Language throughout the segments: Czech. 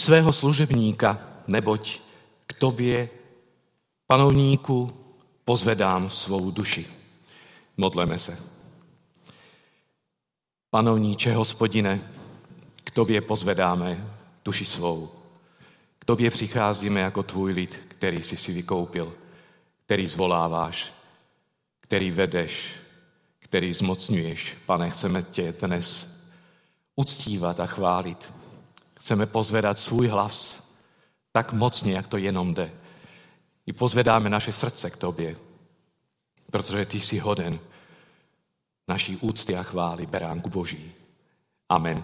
svého služebníka, neboť k tobě, panovníku, pozvedám svou duši. Modleme se. Panovníče, Hospodine, k tobě pozvedáme duši svou. K tobě přicházíme jako tvůj lid, který jsi si vykoupil, který zvoláváš, který vedeš, který zmocňuješ. Pane, chceme tě dnes uctívat a chválit. Chceme pozvedat svůj hlas tak mocně, jak to jenom jde. I pozvedáme naše srdce k tobě, protože ty jsi hoden naší úcty a chvály, beránku Boží. Amen.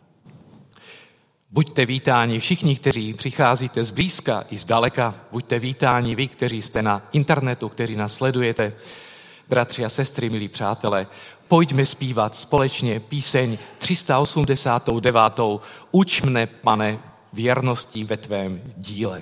Buďte vítáni všichni, kteří přicházíte zblízka i zdaleka. Buďte vítáni vy, kteří jste na internetu, kteří nás sledujete. Bratři a sestry, milí přátelé, pojďme zpívat společně píseň 389. Uč mne, Pane, věrností ve tvém díle.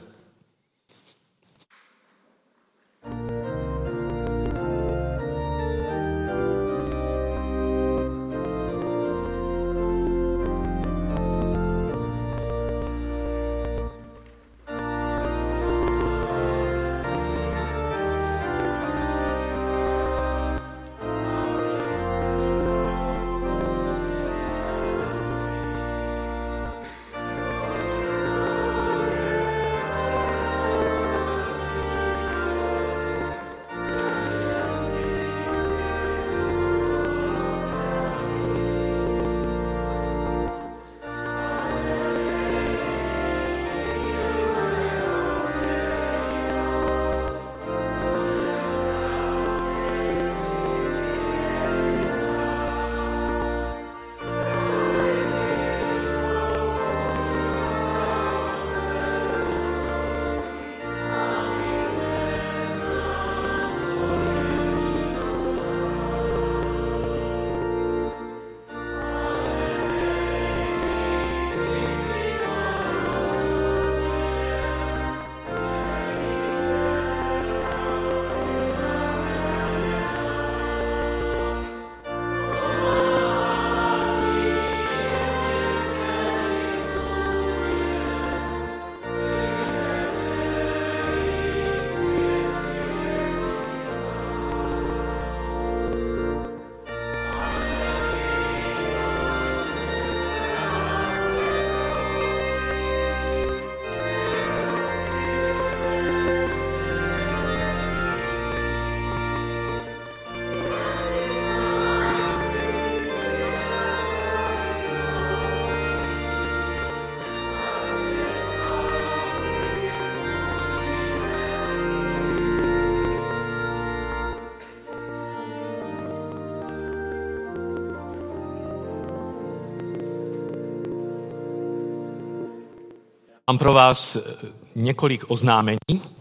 Mám pro vás několik oznámení.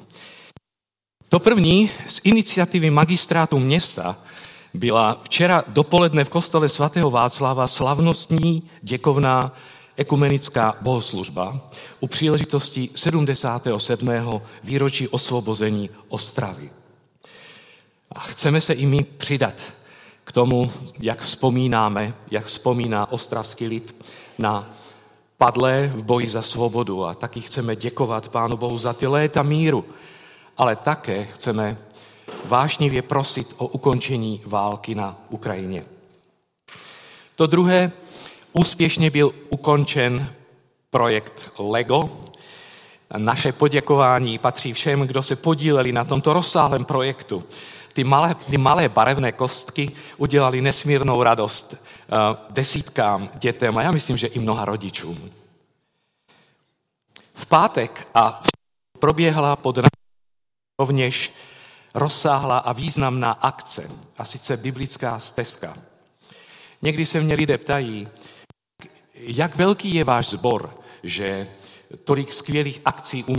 To první z iniciativy magistrátu města byla včera dopoledne v kostele svatého Václava slavnostní děkovná ekumenická bohoslužba u příležitosti 77. výročí osvobození Ostravy. A chceme se i my přidat k tomu, jak vzpomíná ostravský lid na padlé v boji za svobodu, a taky chceme děkovat Pánu Bohu za ty léta míru, ale také chceme vášnivě prosit o ukončení války na Ukrajině. To druhé, úspěšně byl ukončen projekt LEGO. Naše poděkování patří všem, kdo se podíleli na tomto rozsáhlém projektu. Ty malé barevné kostky udělali nesmírnou radost desítkám dětem a já myslím, že i mnoha rodičům. V pátek proběhla pod rovněž rozsáhlá a významná akce, a sice biblická stezka. Někdy se mě lidé ptají, jak velký je váš sbor, že tolik skvělých akcí umí.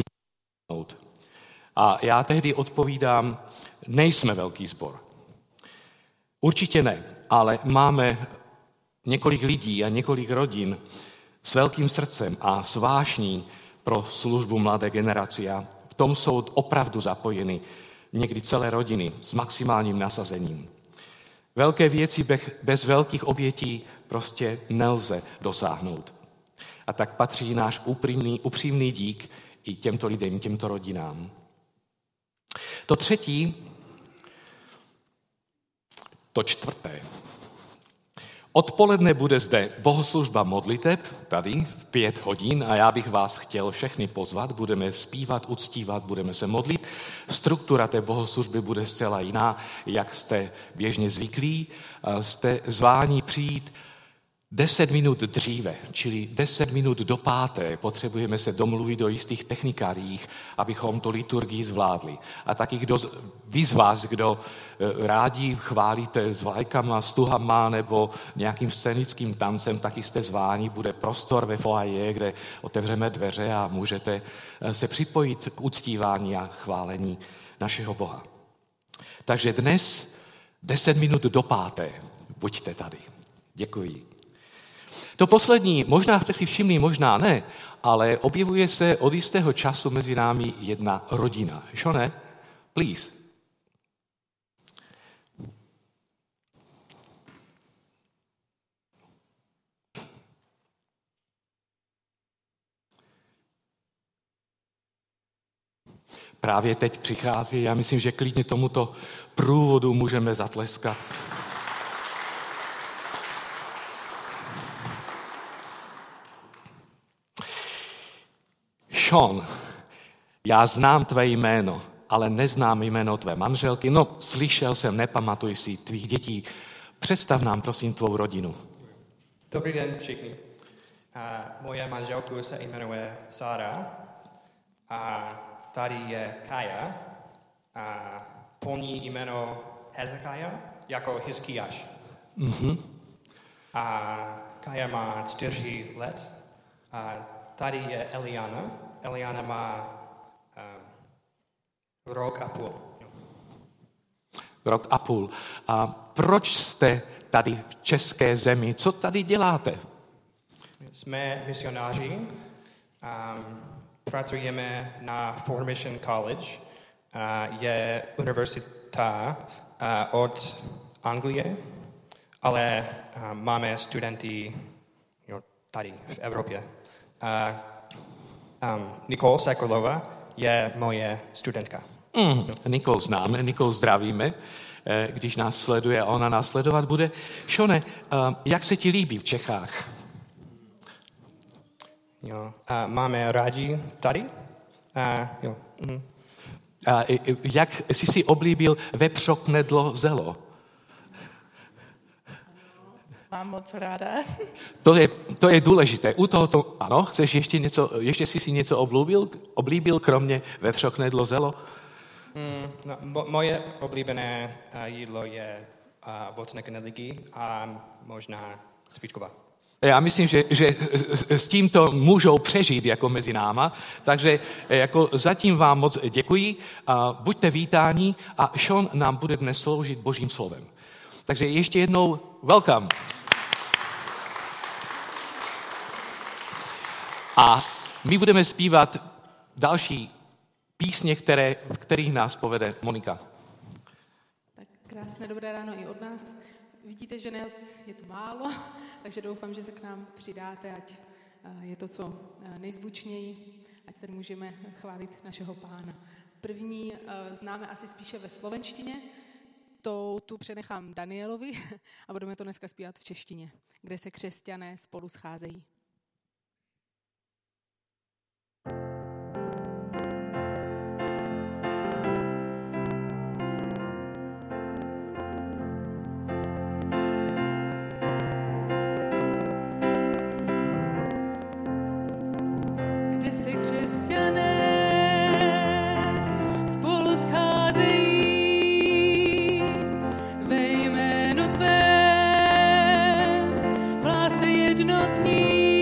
A já tehdy odpovídám, nejsme velký sbor. Určitě ne, ale máme několik lidí a několik rodin s velkým srdcem a s vášní pro službu mladé generaci. A v tom jsou opravdu zapojeny někdy celé rodiny s maximálním nasazením. Velké věci bez velkých obětí prostě nelze dosáhnout. A tak patří náš upřímný dík i těmto lidem, těmto rodinám. To třetí, to čtvrté. Odpoledne bude zde bohoslužba modliteb, tady v 5 hodin a já bych vás chtěl všechny pozvat. Budeme zpívat, uctívat, budeme se modlit. Struktura té bohoslužby bude zcela jiná, jak jste běžně zvyklí. Jste zváni přijít 10 minut dříve, čili 10 minut do 5. Potřebujeme se domluvit o jistých technikárích, abychom tu liturgii zvládli. A taky vy z vás, kdo rádi chválíte s vlajkama, stuhama nebo nějakým scénickým tancem, taky jste zváni. Bude prostor ve foyer, kde otevřeme dveře a můžete se připojit k uctívání a chválení našeho Boha. Takže dnes 10 minut do 5. Buďte tady. Děkuji. To poslední, možná jste si všimli, možná ne, ale objevuje se od jistého času mezi námi jedna rodina. Šone, please. Právě teď přichází, já myslím, že klidně tomuto průvodu můžeme zatleskat. Sean, já znám tvé jméno, ale neznám jméno tvé manželky. No, slyšel jsem, nepamatuji si tvých dětí. Představ nám, prosím, tvou rodinu. Dobrý den všichni. Moje manželku se jmenuje Sára a tady je Kaja a polní jméno Hezekiah jako Hiskiáš. Mm-hmm. A Kaja má 4 let a tady je Eliana. Eliana má rok a půl. Rok a půl. A proč jste tady v české zemi? Co tady děláte? Jsme misionáři. Pracujeme na Formation College. Je univerzita od Anglie, ale máme studenty tady v Evropě. Nicole Sekulová je moje studentka. Nicole známe, Nicole zdravíme, když nás sleduje a ona nás sledovat bude. Šone, jak se ti líbí v Čechách? Jo, máme rádi tady. Jo. Jak jsi si oblíbil vepřoknedlo zelo? Mám moc ráda. To je důležité. U tohoto, ano, chceš ještě jsi si něco oblíbil kromě vepřoknedlo zelo? Moje oblíbené jídlo je ovocné knedlíky a možná svíčková. Já myslím, že s tímto můžou přežít jako mezi náma, takže jako zatím vám moc děkuji, buďte vítáni a Sean nám bude dnes sloužit Božím slovem. Takže ještě jednou welcome. A my budeme zpívat další písně, v kterých nás povede Monika. Tak krásné dobré ráno i od nás. Vidíte, že nás je tu málo, takže doufám, že se k nám přidáte, ať je to co nejzvučněji, ať tady můžeme chválit našeho Pána. První známe asi spíše ve slovenštině, tu přenechám Danielovi a budeme to dneska zpívat v češtině, kde se křesťané spolu scházejí. Jednotní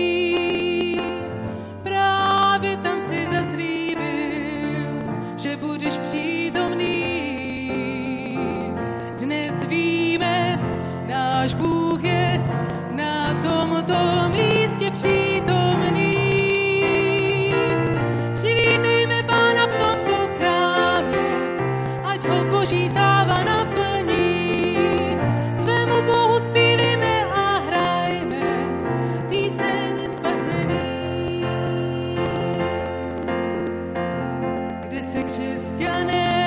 křesťané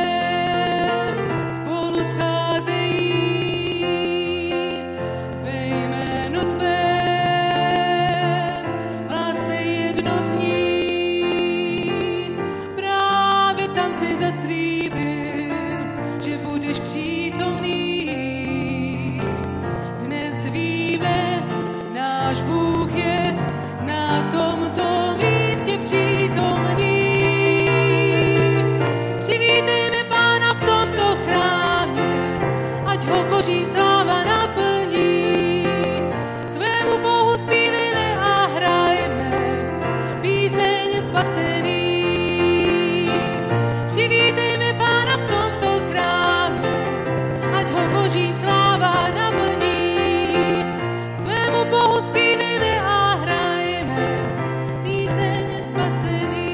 spolu scházejí ve jménu tvém, v lásce jednotní. Právě tam si zaslíbil, že budeš přítomný. Dnes víme, náš Bůh je na tomto místě přítomný. Přivítejme Pána v tomto chrámě, ať ho Boží sláva naplní. Svému Bohu zpívejme a hrajme píseň spasených. Přivítejme Pána v tomto chrámě, ať ho Boží sláva naplní. Svému Bohu zpívejme a hrajme píseň spasených.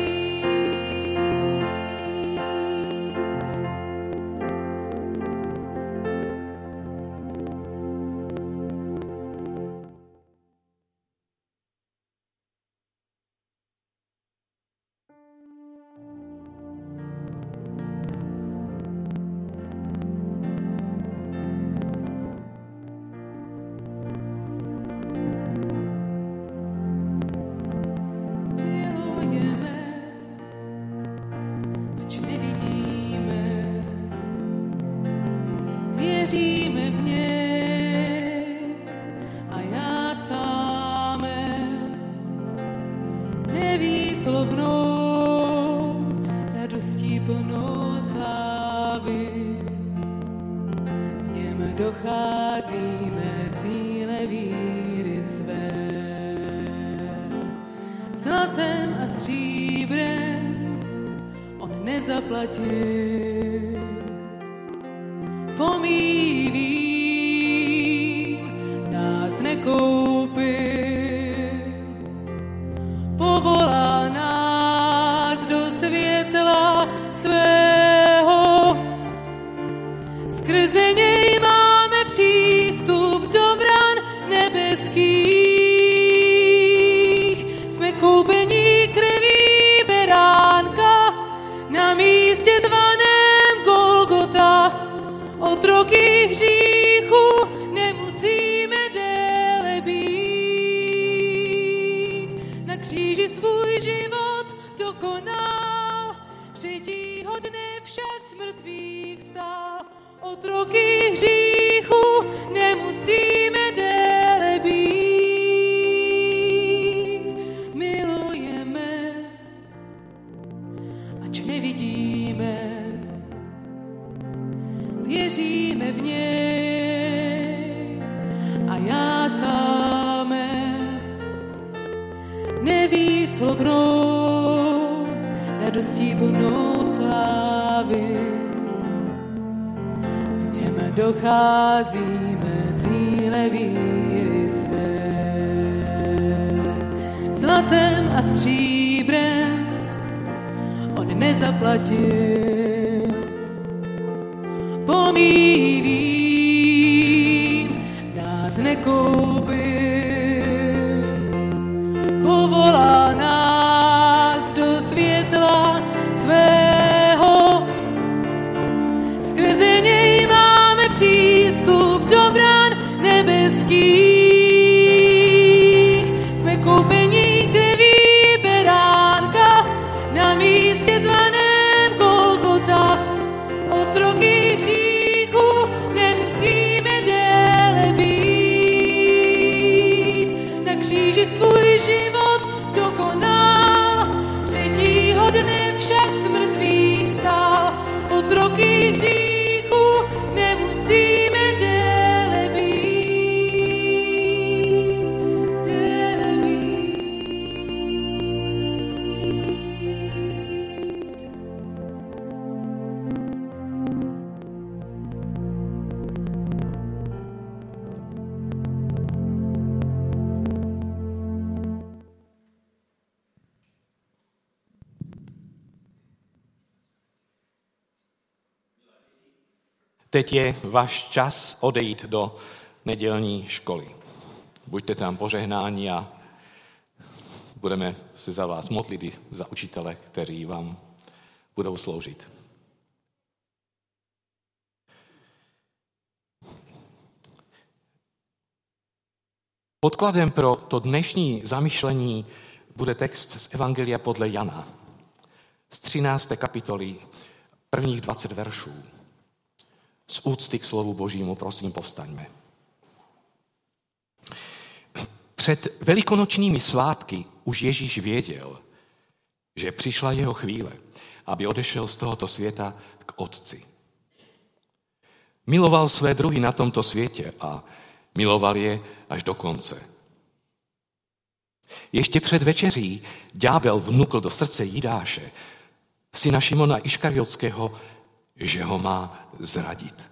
Milujeme, ač nevidíme, věříme v něj a já sáme nevýslovnou radostí plnou slávy. V něm docházíme cíle víry své. Zlatem a stříbrem on nezaplatil. Pomíjivým nás nekoupil. Povolá nás do světla svého. Skrze něj máme přístup do bran nebeských. Jsme koupení krví beránka na místě zvaném Golgota. Otroky hříchu nemusíme déle být. Na kříži svůj život dokonal, třetího dne však z mrtvých vstal. Otroky hříchu nemusíme déle být. Milujeme, ač nevidíme, věříme v něj a já sáme nevýslovnou radostí plnou slávy. V něm docházíme cíle víry své. Zlatem a stříbrem on nezaplatil. Pomíjivým nás nekoupil. Povolá nás do světla svého. Skrze něj máme přístup do bran nebeských. Jsme koupení krví beránka na místě zvaném Golgota. Otroky hříchu nemusíme déle být. Na kříži svůj život dokonal, třetího dne však z mrtvých vstal. Otroky hříchu nemusíme déle být. Déle být. Teď je váš čas odejít do nedělní školy. Buďte tam požehnáni a budeme se za vás modlit i za učitele, kteří vám budou sloužit. Podkladem pro to dnešní zamyšlení bude text z Evangelia podle Jana z 13. kapitoly, prvních 20 veršů. Z úcty k slovu Božímu, prosím, povstaňme. Před velikonočními svátky už Ježíš věděl, že přišla jeho chvíle, aby odešel z tohoto světa k Otci. Miloval své druhy na tomto světě a miloval je až do konce. Ještě před večeří ďábel vnukl do srdce Jidáše, syna Šimona Iškariotského, že ho má zradit.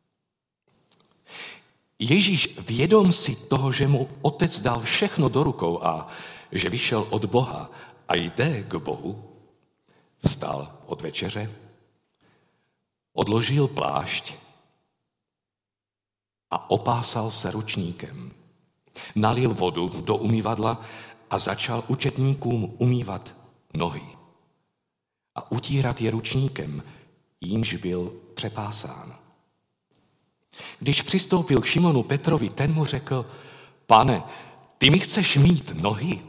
Ježíš, vědom si toho, že mu Otec dal všechno do rukou a že vyšel od Boha a jde k Bohu, vstal od večeře, odložil plášť a opásal se ručníkem. Nalil vodu do umyvadla a začal učetníkům umývat nohy a utírat je ručníkem, jímž byl přepásán. Když přistoupil k Šimonu Petrovi, ten mu řekl: Pane, ty mi chceš mít nohy?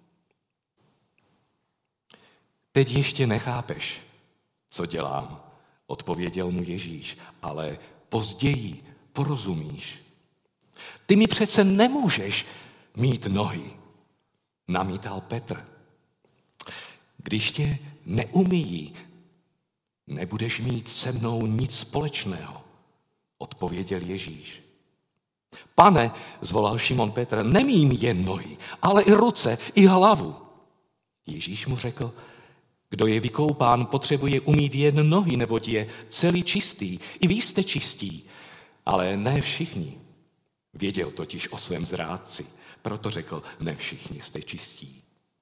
Teď ještě nechápeš, co dělám, odpověděl mu Ježíš, ale později porozumíš. Ty mi přece nemůžeš mít nohy, namítal Petr. Když tě neumyjí, nebudeš mít se mnou nic společného, odpověděl Ježíš. Pane, zvolal Šimon Petr, nemým jen nohy, ale i ruce, i hlavu. Ježíš mu řekl: kdo je vykoupán, potřebuje umýt jen nohy, neboť je celý čistý. I vy jste čistí, ale ne všichni. Věděl totiž o svém zrádci, proto řekl: ne všichni jste čistí.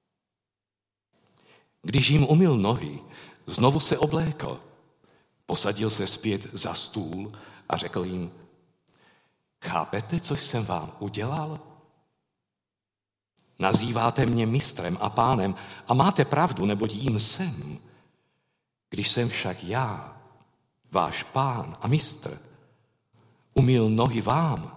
Když jim umyl nohy, znovu se oblékl, posadil se zpět za stůl a řekl jim: chápete, co jsem vám udělal? Nazýváte mě mistrem a pánem a máte pravdu, neboť jím jsem. Když jsem však já, váš pán a mistr, umyl nohy vám,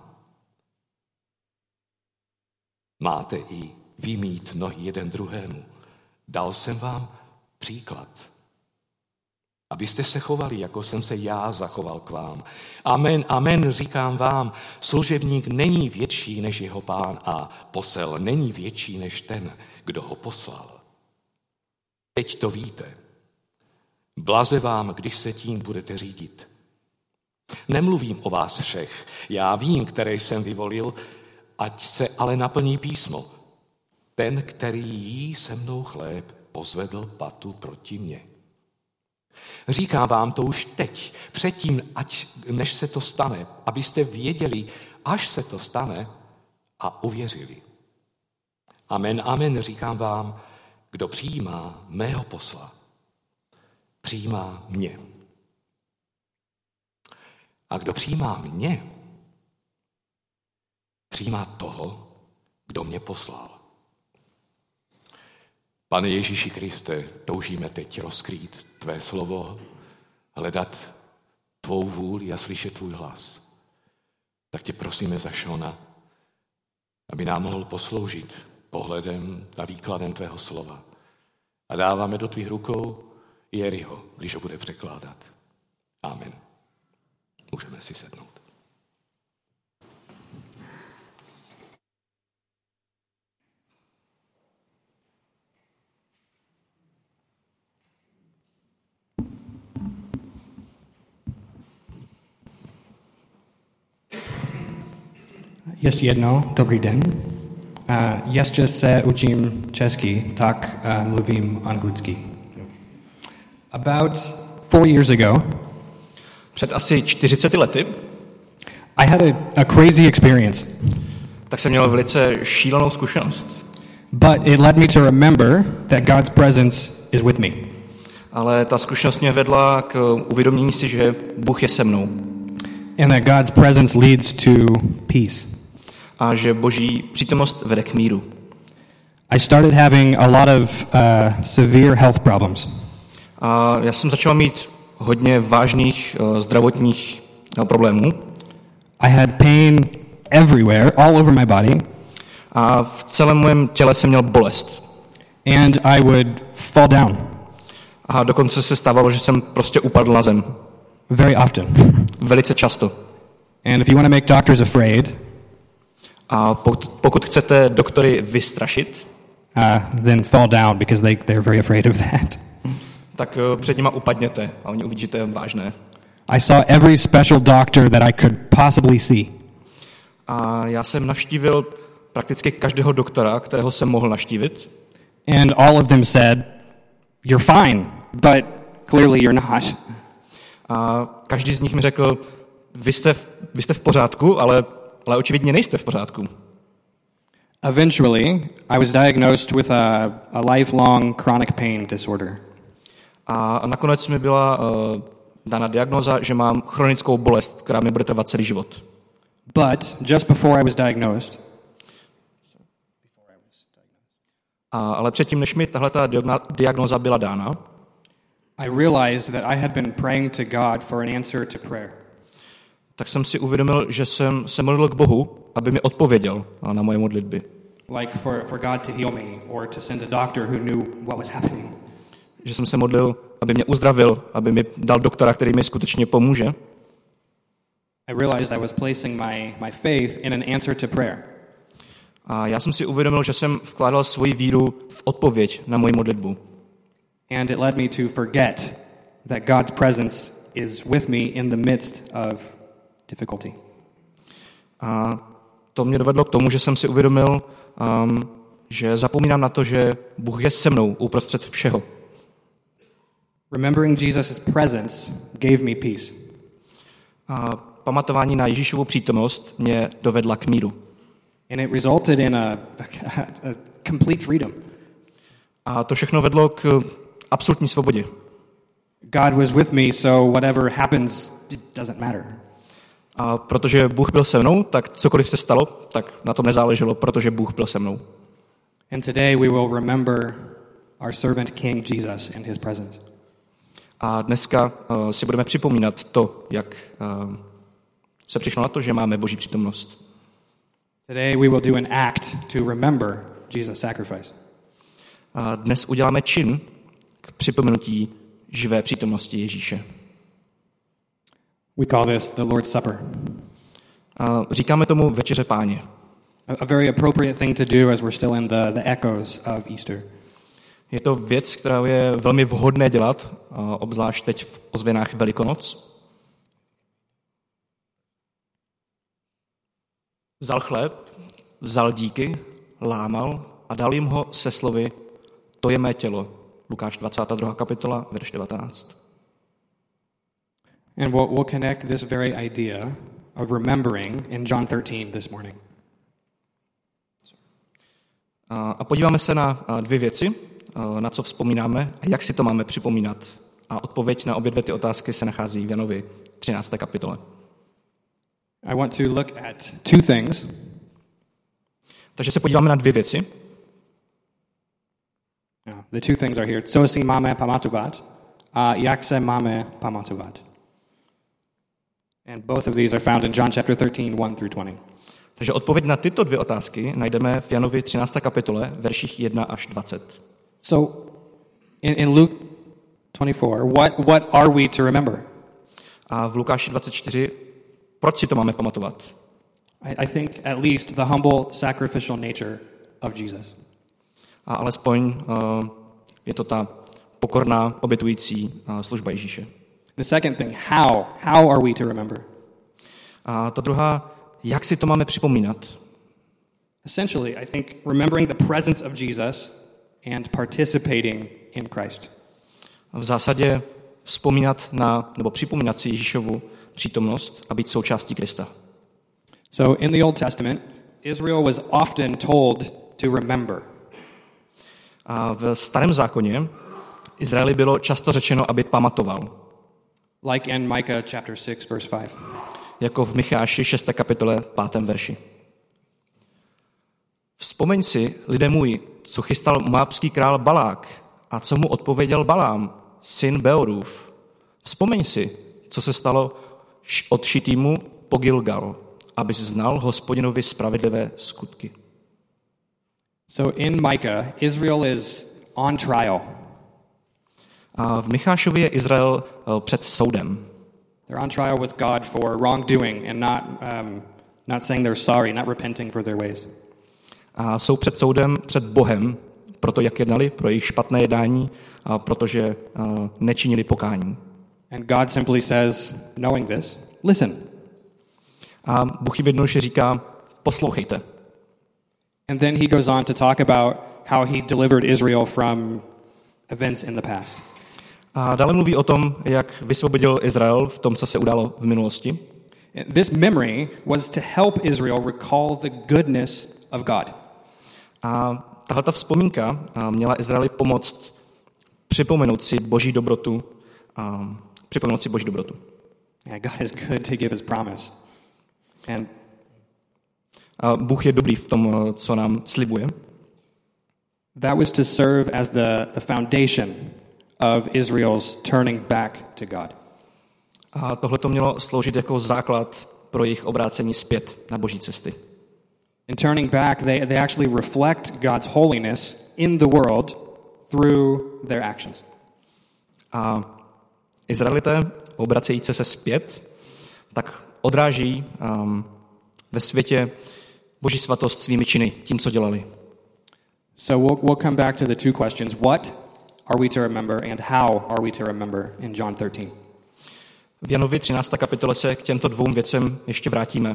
máte i vy mít nohy jeden druhému. Dal jsem vám příklad, abyste se chovali, jako jsem se já zachoval k vám. Amen, amen, říkám vám, služebník není větší než jeho pán a posel není větší než ten, kdo ho poslal. Teď to víte. Blaze vám, když se tím budete řídit. Nemluvím o vás všech, já vím, které jsem vyvolil, ať se ale naplní písmo. Ten, který jí se mnou chléb, pozvedl patu proti mně. Říkám vám to už teď, předtím, než se to stane, abyste věděli, až se to stane, a uvěřili. Amen, amen, říkám vám, kdo přijímá mého posla, přijímá mě. A kdo přijímá mě, přijímá toho, kdo mě poslal. Pane Ježíši Kriste, toužíme teď rozkrýt tvé slovo, hledat tvou vůli a slyšet tvůj hlas. Tak tě prosíme za Šona, aby nám mohl posloužit pohledem a výkladem tvého slova. A dáváme do tvých rukou Jeriho, když ho bude překládat. Amen. Můžeme si sednout. Ještě jednou, dobrý den. Ještě se učím česky, tak mluvím anglicky. About 4 years ago, před asi 40 lety, I had a crazy experience. tak jsem měl velice šílenou zkušenost. But it led me to remember that God's presence is with me. Ale ta zkušenost mě vedla k uvědomění si, že Bůh je se mnou. And that God's presence leads to peace. A že Boží přítomnost vede k míru. I started having a lot of severe health problems. A já jsem začal mít hodně vážných zdravotních problémů. I had pain everywhere, all over my body, A v celém mém těle jsem měl bolest. and I would fall down A dokonce se stávalo, že jsem prostě upadl na zem. very often. Velice často. And if you want to make doctors afraid, A pokud chcete doktory vystrašit, then fall down because they're very afraid of that. tak před nima upadněte a oni uvidí, že to je vážné. I saw every special doctor that I could possibly see. A já jsem navštívil prakticky každého doktora, kterého jsem mohl navštívit. And all of them said, "You're fine, but clearly you're not." A každý z nich mi řekl, vy jste v pořádku, ale očividně nejste v pořádku. Eventually, I was diagnosed with a lifelong chronic pain disorder. A nakonec mi byla dána diagnóza, že mám chronickou bolest, která mi bude trvat celý život. But just before I was diagnosed, Ale předtím, než mi tahleta diagnóza byla dána, I realized that I had been praying to God for an answer to prayer. tak jsem si uvědomil, že jsem se modlil k Bohu, aby mi odpověděl na moje modlitby. Like for God to heal me or to send a doctor who knew what was happening. Že jsem se modlil, aby mě uzdravil, aby mi dal doktora, který mi skutečně pomůže. I realized I was placing my faith in an answer to prayer. A já jsem si uvědomil, že jsem vkládal svoji víru v odpověď na moji modlitbu. And it led me to forget that God's presence is with me in the midst of difficulty. A to mě dovedlo k tomu, že jsem si uvědomil, že zapomínám na to, že Bůh je se mnou uprostřed všeho. Remembering Jesus' presence gave me peace. A pamatování na Ježíšovu přítomnost mě dovedla k míru. And it resulted in a complete freedom. A to všechno vedlo k absolutní svobodě. God was with me, so whatever happens, it doesn't matter. A protože Bůh byl se mnou, tak cokoliv se stalo, tak na tom nezáleželo, protože Bůh byl se mnou. And today we will remember our servant King Jesus and his presence. A dneska si budeme připomínat to, jak se přišlo na to, že máme Boží přítomnost. Today we will do an act to remember Jesus' sacrifice. A dnes uděláme čin k připomenutí živé přítomnosti Ježíše. We call this the Lord's Supper. A říkáme tomu Večeře Páně. A very appropriate thing to do as we're still in the echoes of Easter. Je to věc, která je velmi vhodné dělat, obzvlášť teď v ozvěnách Velikonoc. Vzal chléb, vzal díky, lámal a dal jim ho se slovy: to je mé tělo. Lukáš 22. kapitola, verš 19. And we'll connect this very idea of remembering in John 13 this morning. A podíváme se na dvě věci, na co vzpomínáme a jak si to máme připomínat. A odpověď na obě dvě ty otázky se nachází v Janovi 13. kapitole. I want to look at two things. Takže se podíváme na dvě věci. The two things are here. Co si máme pamatovat a jak se máme pamatovat. And both of these are found in John chapter 13, 1 through 20. Takže odpověď na tyto dvě otázky najdeme v Janovi 13. kapitole, verších 1 až 20. So, in Luke 24, what are we to remember? A v Lukáši 24, proč si to máme pamatovat? I think at least the humble sacrificial nature of Jesus. A alespoň je to ta pokorná, obětující služba Ježíše. The second thing, how are we to remember? A ta druhá, jak si to máme připomínat? Essentially, I think remembering the presence of Jesus and participating in Christ. V zásadě vzpomínat nebo připomínat si Ježíšovu přítomnost a být součástí Krista. So in the Old Testament, Israel was often told to remember. A v Starém zákoně Izraeli bylo často řečeno, aby pamatoval. Like in Micah chapter 6 verse 5. Jako v Micháši 6. kapitole 5. verši. Vzpomeň si, lidé můj, co chystal moabský král Balák a co mu odpověděl Balám, syn Beorův, vzpomeň si, co se stalo od Šittimu po Gilgal, abys znal Hospodinovi spravedlivé skutky. So in Micah, Israel is on trial. A v Michášově je Izrael před soudem. They're on trial with God for wrongdoing and not saying they're sorry, not repenting for their ways. A jsou před soudem, před Bohem, proto jak jednali, pro jejich špatné jednání, protože nečinili pokání. And God simply says, knowing this, listen. A Bůh jim jednoduše říká, poslouchejte. And then he goes on to talk about how he delivered Israel from events in the past. A dále mluví o tom, jak vysvobodil Izrael v tom, co se událo v minulosti. This memory was to help Israel recall the goodness of God. A tahleta vzpomínka měla Izraeli pomoct připomenout si Boží dobrotu. Yeah, God is good to give his promise. And A Bůh je dobrý v tom, co nám slibuje. that was to serve as the foundation of Israel's turning back to God. A tohle to mělo sloužit jako základ pro jejich obrácení zpět na Boží cesty. In turning back, they actually reflect God's holiness in the world through their actions. A Izraelité, obracející se zpět, tak odráží ve světě Boží svatost svými činy, tím, co dělali. So we'll come back to the two questions. What are we to remember and how are we to remember in John 13? V Janovi 13. kapitole se k těmto dvou věcem ještě vrátíme.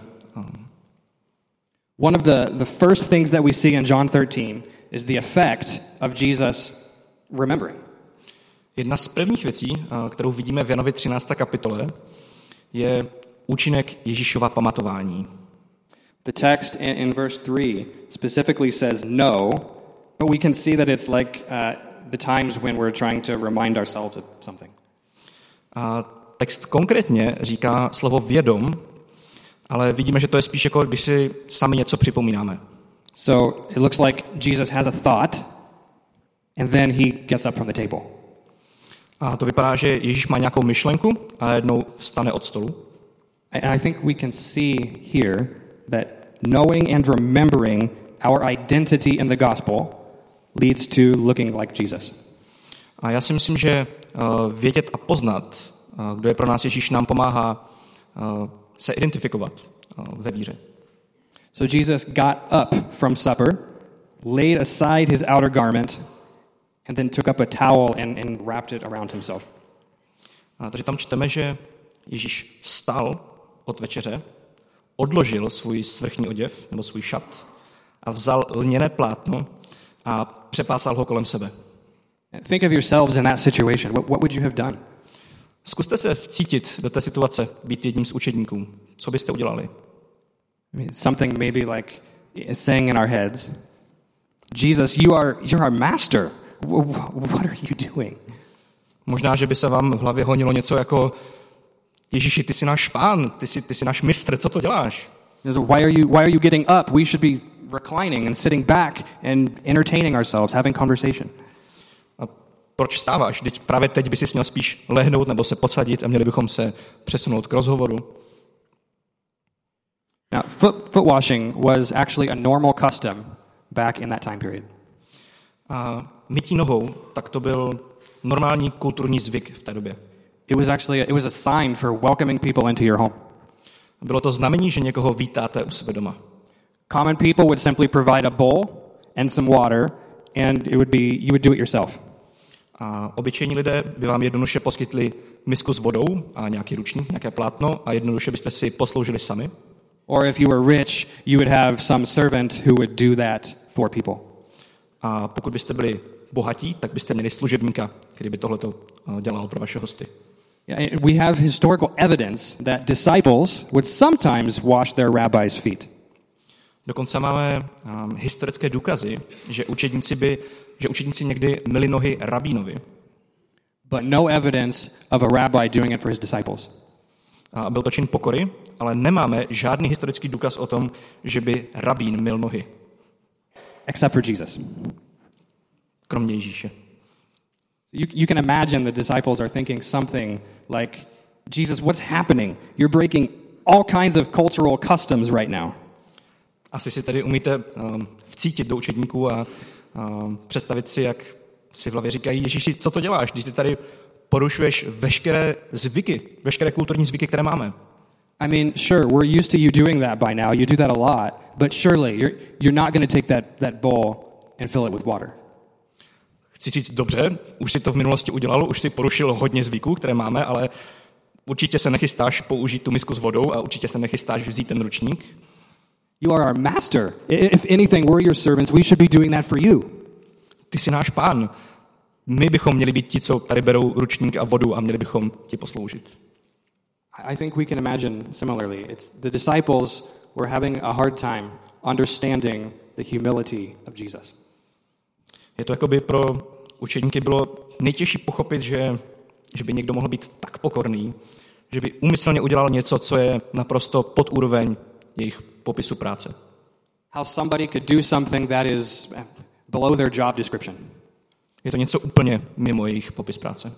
One of the first things that we see in John 13 is the effect of Jesus remembering. Jedna z prvních věcí, kterou vidíme v Janovi 13. kapitole, je účinek Ježíšova pamatování. The text in verse 3 specifically says no, but we can see that it's like the times when we're trying to remind ourselves of something. A text konkrétně říká slovo vědom, ale vidíme, že to je spíš jako, když si sami něco připomínáme. So it looks like Jesus has a thought, and then he gets up from the table. A to vypadá, že Ježíš má nějakou myšlenku a jednou vstane od stolu. And I think we can see here that knowing and remembering our identity in the gospel leads to looking like Jesus. A já si myslím, že vědět a poznat, kdo je pro nás Ježíš, nám pomáhá se identifikovat ve víře. So Jesus got up from supper, laid aside his outer garment, and then took up a towel and wrapped it around himself. Takže tam čteme, že Ježíš vstal od večeře, odložil svůj svrchní oděv nebo svůj šat a vzal lněné plátno a přepásal ho kolem sebe. Think of yourselves in that situation. What would you have done? Zkuste se vcítit do té situace, být jedním z učedníků. Co byste udělali? I mean, something maybe like saying in our heads, Jesus, you're our master. What are you doing? Možná, že by se vám v hlavě honilo něco jako Ježíši, ty jsi náš pán, ty jsi náš mistr, co to děláš? Why are you getting up? We should be reclining and sitting back and entertaining ourselves, having conversation. A proč stáváš? Právě teď by si měl spíš lehnout nebo se posadit a měli bychom se přesunout k rozhovoru. Now, foot washing was actually a normal custom back in that time period. A mytí nohou, tak to byl normální kulturní zvyk v té době. It was a sign for welcoming people into your home. Bylo to znamení, že někoho vítáte u sebe doma. Common people would simply provide a bowl and some water, and you would do it yourself. A obyčejní lidé by vám jednoduše poskytli misku s vodou a nějaký ručník, nějaké plátno a jednoduše byste si posloužili sami. Or if you were rich, you would have some servant who would do that for people. A pokud byste byli bohatí, tak byste měli služebníka, který by tohleto dělal pro vaše hosty. We have historical evidence that disciples would sometimes wash their rabbi's feet. Dokonce máme historické důkazy, že učedníci někdy myli nohy rabínovi. But no evidence of a rabbi doing it for his disciples. A byl to čin pokory, ale nemáme žádný historický důkaz o tom, že by rabín myl nohy. Except for Jesus. Kromě Ježíše. You can imagine the disciples are thinking something like, Jesus, what's happening? You're breaking all kinds of cultural customs right now. Asi si tedy umíte vcítit do učedníků a představit si, jak si v hlavě říkají, Ježíši, co to děláš, když ty tady porušuješ veškeré zvyky, veškeré kulturní zvyky, které máme. I mean, sure, we're used to you doing that by now. You do that a lot, but surely you're not going to take that bowl and fill it with water. Chci říct, dobře, už si to v minulosti udělal, už si porušil hodně zvyků, které máme, ale určitě se nechystáš použít tu misku s vodou a určitě se nechystáš vzít ten ručník. You are our master. If anything, we're your servants. We should be doing that for you. Ty jsi náš pán. My bychom měli být ti, co tady berou ručník a vodu a měli bychom ti posloužit. I think we can imagine similarly. The disciples were having a hard time understanding the humility of Jesus. Je to jako by pro učedníky bylo nejtěžší pochopit, že by někdo mohl být tak pokorný, že by úmyslně udělal něco, co je naprosto pod úroveň jejich popisu práce. How somebody could do something that is below their job description. Je to něco úplně mimo jejich popis práce.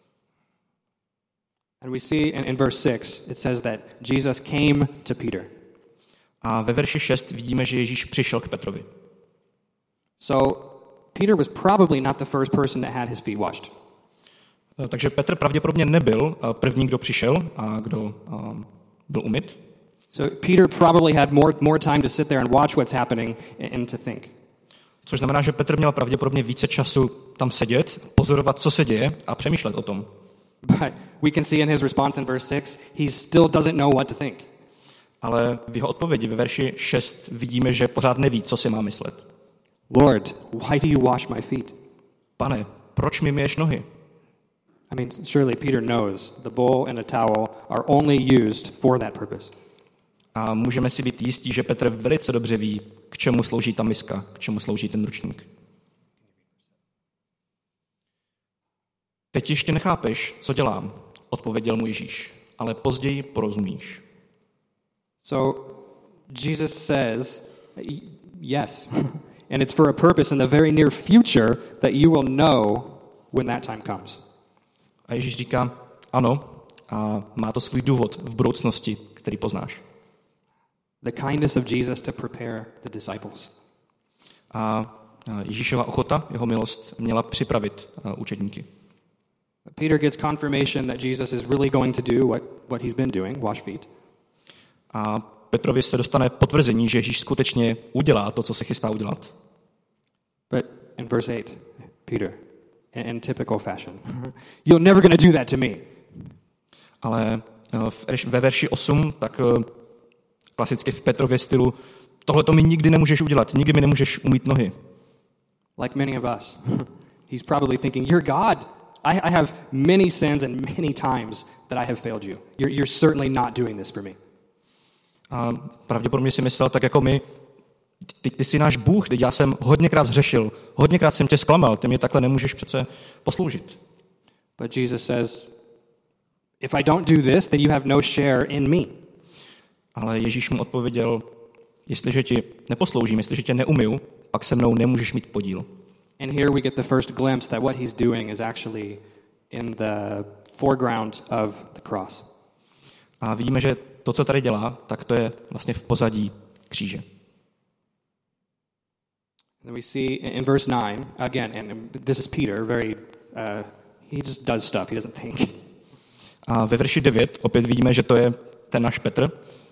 And we see in verse 6, it says that Jesus came to Peter. A ve verši 6 vidíme, že Ježíš přišel k Petrovi. So Peter was probably not the first person that had his feet washed. Takže Petr pravděpodobně nebyl první, kdo přišel a kdo byl umyt. So Peter probably had more time to sit there and watch what's happening and to think. Což znamená, že Petr měl pravděpodobně více času tam sedět, pozorovat, co se děje a přemýšlet o tom. But we can see in his response in verse 6, he still doesn't know what to think. Ale v jeho odpovědi ve verši 6 vidíme, že pořád neví, co si má myslet. Lord, why do you wash my feet? Pane, proč mi myješ nohy? I mean, surely Peter knows the bowl and the towel are only used for that purpose. A můžeme si být jistí, že Petr velice dobře ví, k čemu slouží ta miska, k čemu slouží ten ručník. Teď ještě nechápeš, co dělám, odpověděl mu Ježíš, ale později porozumíš. So Jesus says, yes, and it's for a purpose in the very near future that you will know when that time comes. A Ježíš říká, ano, a má to svůj důvod v budoucnosti, který poznáš. The kindness of Jesus to prepare the disciples. A Ježíšova ochota, jeho milost, měla připravit učedníky. Peter gets confirmation that Jesus is really going to do what he's been doing, wash feet. A Petrovi se dostane potvrzení, že Ježíš skutečně udělá to, co se chystá udělat. But in verse 8, Peter, in typical fashion, you're never going to do that to me. Ale ve verši 8, tak klasicky v Petrově stylu, tohle to mi nikdy nemůžeš udělat, nikdy mi nemůžeš umýt nohy. Like many of us, he's probably thinking, you're God. I have many sins and many times that I have failed you. You're certainly not doing this for me. A pravděpodobně si myslel tak jako my, ty jsi náš Bůh, teď já jsem hodněkrát zhřešil, hodněkrát jsem tě zklamal, ty mě takhle nemůžeš přece posloužit. But Jesus says, if I don't do this, then you have no share in me. Ale Ježíš mu odpověděl, jestliže ti neposloužím, jestliže tě neumyju, pak se mnou nemůžeš mít podíl. And here we get the first glimpse that what he's doing is actually in the foreground of the cross. A vidíme, že to, co tady dělá, tak to je vlastně v pozadí kříže. And we see in verse 9, again, and this is Peter, he just does stuff, he doesn't think. A ve verši 9 opět vidíme, že to je ten náš Petr.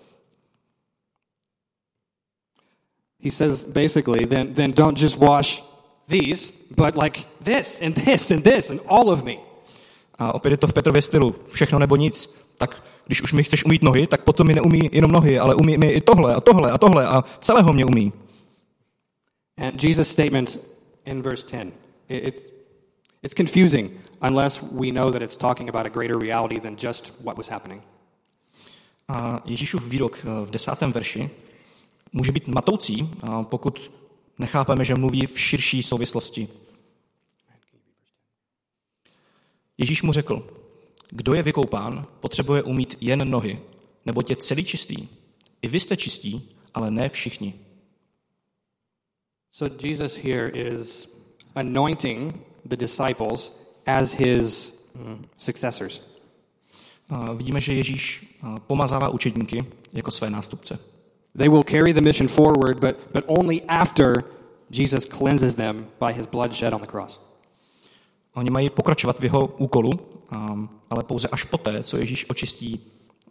He says basically, then don't just wash these, but like this and this and this and all of me. A opět je to v Petrově stylu, všechno nebo nic. Tak když už mi chceš umýt nohy, tak potom mi neumí jenom nohy, ale umí mi i tohle a tohle a tohle a celého mě umí. And Jesus' statement in verse 10, it's confusing unless we know that it's talking about a greater reality than just what was happening. A Ježíšův výrok v 10. verši může být matoucí, pokud nechápeme, že mluví v širší souvislosti. Ježíš mu řekl, kdo je vykoupán, potřebuje umýt jen nohy, neboť je celý čistý. I vy jste čistí, ale ne všichni. So Jesus here is anointing the disciples as his successors. Vidíme, že Ježíš pomazává učedníky jako své nástupce. They will carry the mission forward, but only after Jesus cleanses them by his blood shed on the cross. Oni mají pokračovat v jeho úkolu, ale pouze až poté, co Ježíš očistí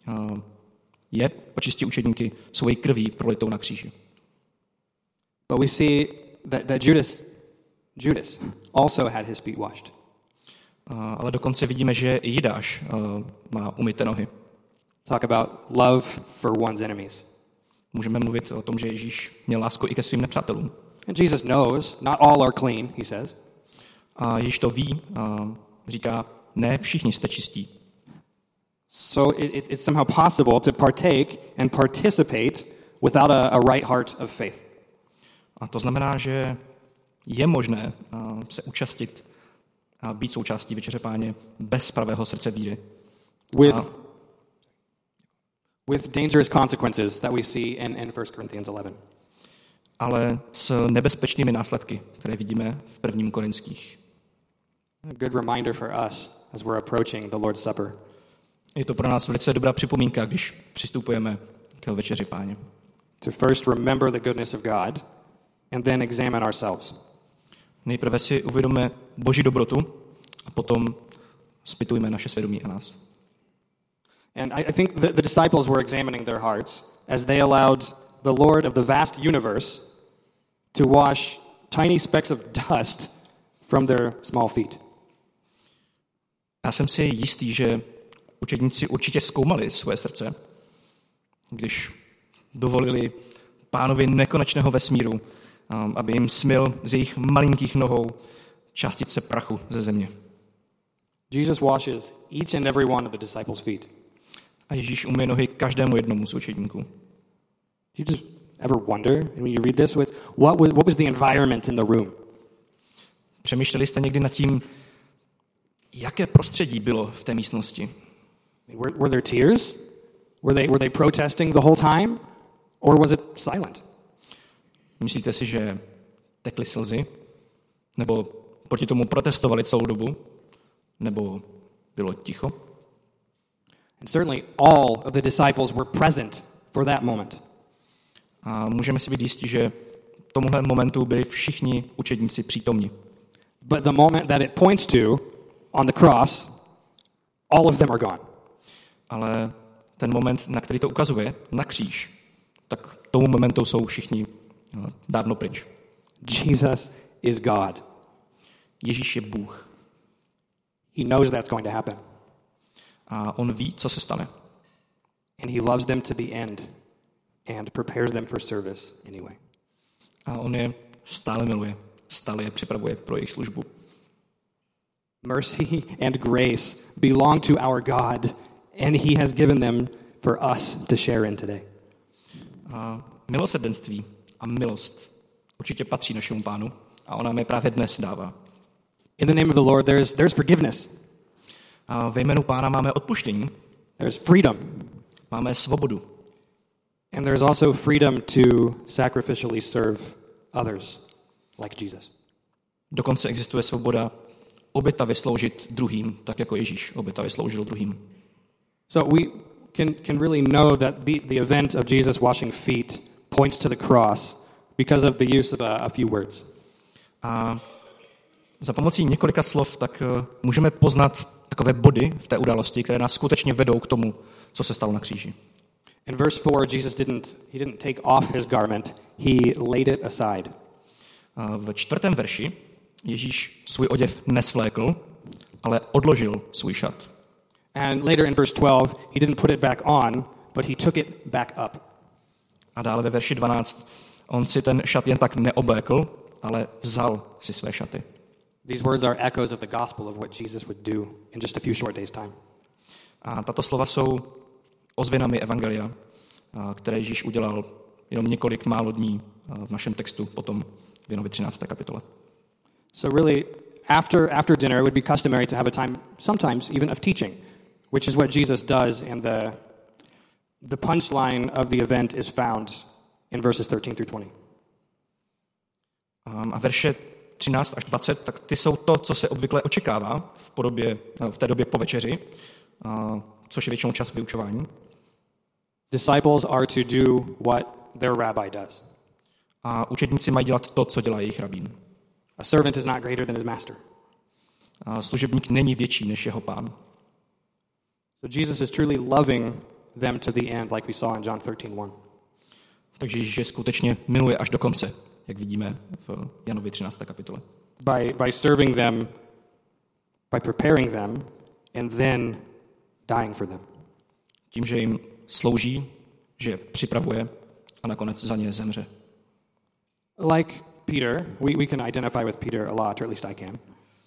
učedníky svojí krví prolitou na kříži. But we see that Judas also had his feet washed. Ale dokonce vidíme, že i Jidáš má umyté nohy. Talk about love for one's enemies. Můžeme mluvit o tom, že Ježíš měl lásku i ke svým nepřátelům. And Jesus knows not all are clean, he says. A Ježíš to ví, říká, ne všichni jste čistí. So it's somehow possible to partake and participate without a right heart of faith. A to znamená, že je možné se účastnit a být součástí Večeře Páně bez pravého srdce víry. With dangerous consequences that we see in 1 Corinthians 11. Ale s nebezpečnými následky, které vidíme v 1. Korinských. A good reminder for us as we're approaching the Lord's Supper. Je to pro nás velice dobrá připomínka, když přistupujeme k Večeři Páně. To first remember the goodness of God and then examine ourselves. Nejprve si uvědomíme Boží dobrotu a potom zpytujme naše svědomí a nás. And I think the disciples were examining their hearts as they allowed the Lord of the vast universe to wash tiny specks of dust from their small feet. Já jsem si jistý, že učedníci určitě zkoumali svoje srdce, když dovolili Pánovi nekonečného vesmíru, aby jim smyl z jejich malinkých nohou částice prachu ze země. Jesus washes each and every one of the disciples' feet. A Ježíš umyje nohy každému jednomu z učedníků. Do you just ever wonder, when you read this, what was the environment in the room? Přemýšleli jste někdy nad tím, jaké prostředí bylo v té místnosti? Were there tears? Were they protesting the whole time? Or was it silent? Myslíte si, že tekly slzy? Nebo proti tomu protestovali celou dobu? Nebo bylo ticho? And certainly all of the disciples were present for that moment. A můžeme si být jistí, že tomuhle momentu byli všichni učedníci přítomni. But the moment that it points to on the cross, all of them are gone. Ale ten moment, na který to ukazuje, na kříž, tak tomu momentu jsou všichni dávno pryč. Jesus is God. Ježíš je Bůh. He knows that's going to happen. A on ví, co se stane. And he loves them to the end and prepares them for service anyway. A on je stále miluje, stále je připravuje pro jejich službu. Mercy and grace belong to our God, and he has given them for us to share in today. A milosrdenství a milost určitě patří našemu Pánu a on nám je právě dnes dává. In the name of the Lord, there's forgiveness. A ve jménu Pána máme odpuštění. There's freedom. Máme svobodu. And there's also freedom to sacrificially serve others like Jesus. Dokonce existuje svoboda obětavě sloužit druhým, tak jako Ježíš obětavě sloužil druhým. So we can really know that the event of Jesus washing feet points to the cross because of the use of a few words. A za pomocí několika slov tak můžeme poznat takové body v té události, které nás skutečně vedou k tomu, co se stalo na kříži. In verse 4, Jesus didn't take off his garment, he laid it aside. A v 4. verši Ježíš svůj oděv nesvlékl, ale odložil svůj šat. And later in verse 12, he didn't put it back on, but he took it back up. A dále ve verši 12 on si ten šat jen tak neoblékl, ale vzal si své šaty. These words are echoes of the gospel of what Jesus would do in just a few short days' time. A tato slova jsou ozvěnami evangelia, které Ježíš udělal jenom několik málo dní v našem textu potom v Janově 13. kapitole. So really, after dinner, it would be customary to have a time, sometimes even of teaching, which is what Jesus does, and the punchline of the event is found in verses 13 through 20. A verše 13 až 20, tak ty jsou to, co se obvykle očekává v té době po večeři, což je většinou čas vyučování. Disciples are to do what their rabbi does. A učedníci mají dělat to, co dělá jejich rabín. A servant is not greater than his master. A služebník není větší než jeho pán. So Jesus is truly loving them to the end, like we saw in John 13:1. Takže Ježíš skutečně miluje až do konce, jak vidíme v Janově 13. kapitole. By serving them, by preparing them, and then dying for them. Tím, že jim slouží, že připravuje a nakonec za ně zemře. Like Peter, we can identify with Peter a lot, or at least I can.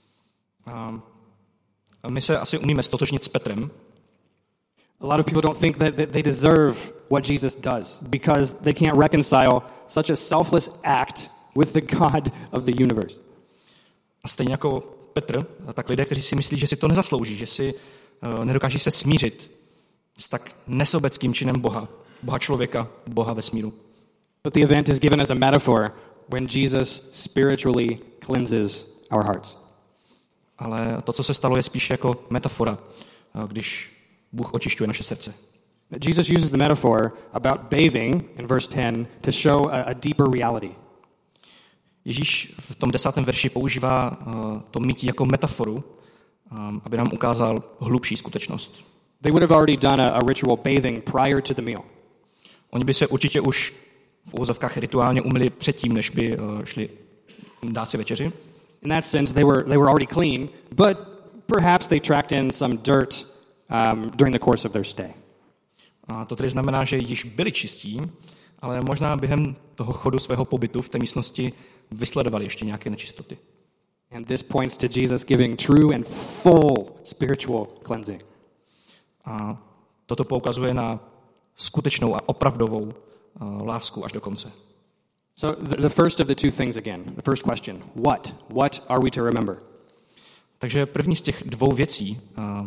A my se asi umíme stotožnit s Petrem. A lot of people don't think that they deserve what Jesus does because they can't reconcile such a selfless act with the God of the universe. A stejně jako Petr, tak lidé, kteří si myslí, že si to nezaslouží, že si nedokáží se smířit s tak nesobeckým činem Boha člověka, Boha vesmíru. But the event is given as a metaphor when Jesus spiritually cleanses our hearts. Ale to, co se stalo, je spíš jako metafora, když Bůh očišťuje naše srdce. Jesus uses the metaphor about bathing in verse 10 to show a deeper reality. Ježíš v tom 10. verši používá to mytí jako metaforu, aby nám ukázal hlubší skutečnost. They would have already done a ritual bathing prior to the meal. Oni by se určitě už v uvozovkách rituálně umyli předtím, než by šli dát si večeři. In that sense, they were already clean, but perhaps they tracked in some dirt during the course of their stay. A to tedy znamená, že již byli čistí, ale možná během toho chodu svého pobytu v té místnosti vysledovali ještě nějaké nečistoty. And this points to Jesus giving true and full spiritual cleansing. A toto poukazuje na skutečnou a opravdovou lásku až do konce. So the first of the two things again, the first question, what are we to remember? Takže první z těch dvou věcí,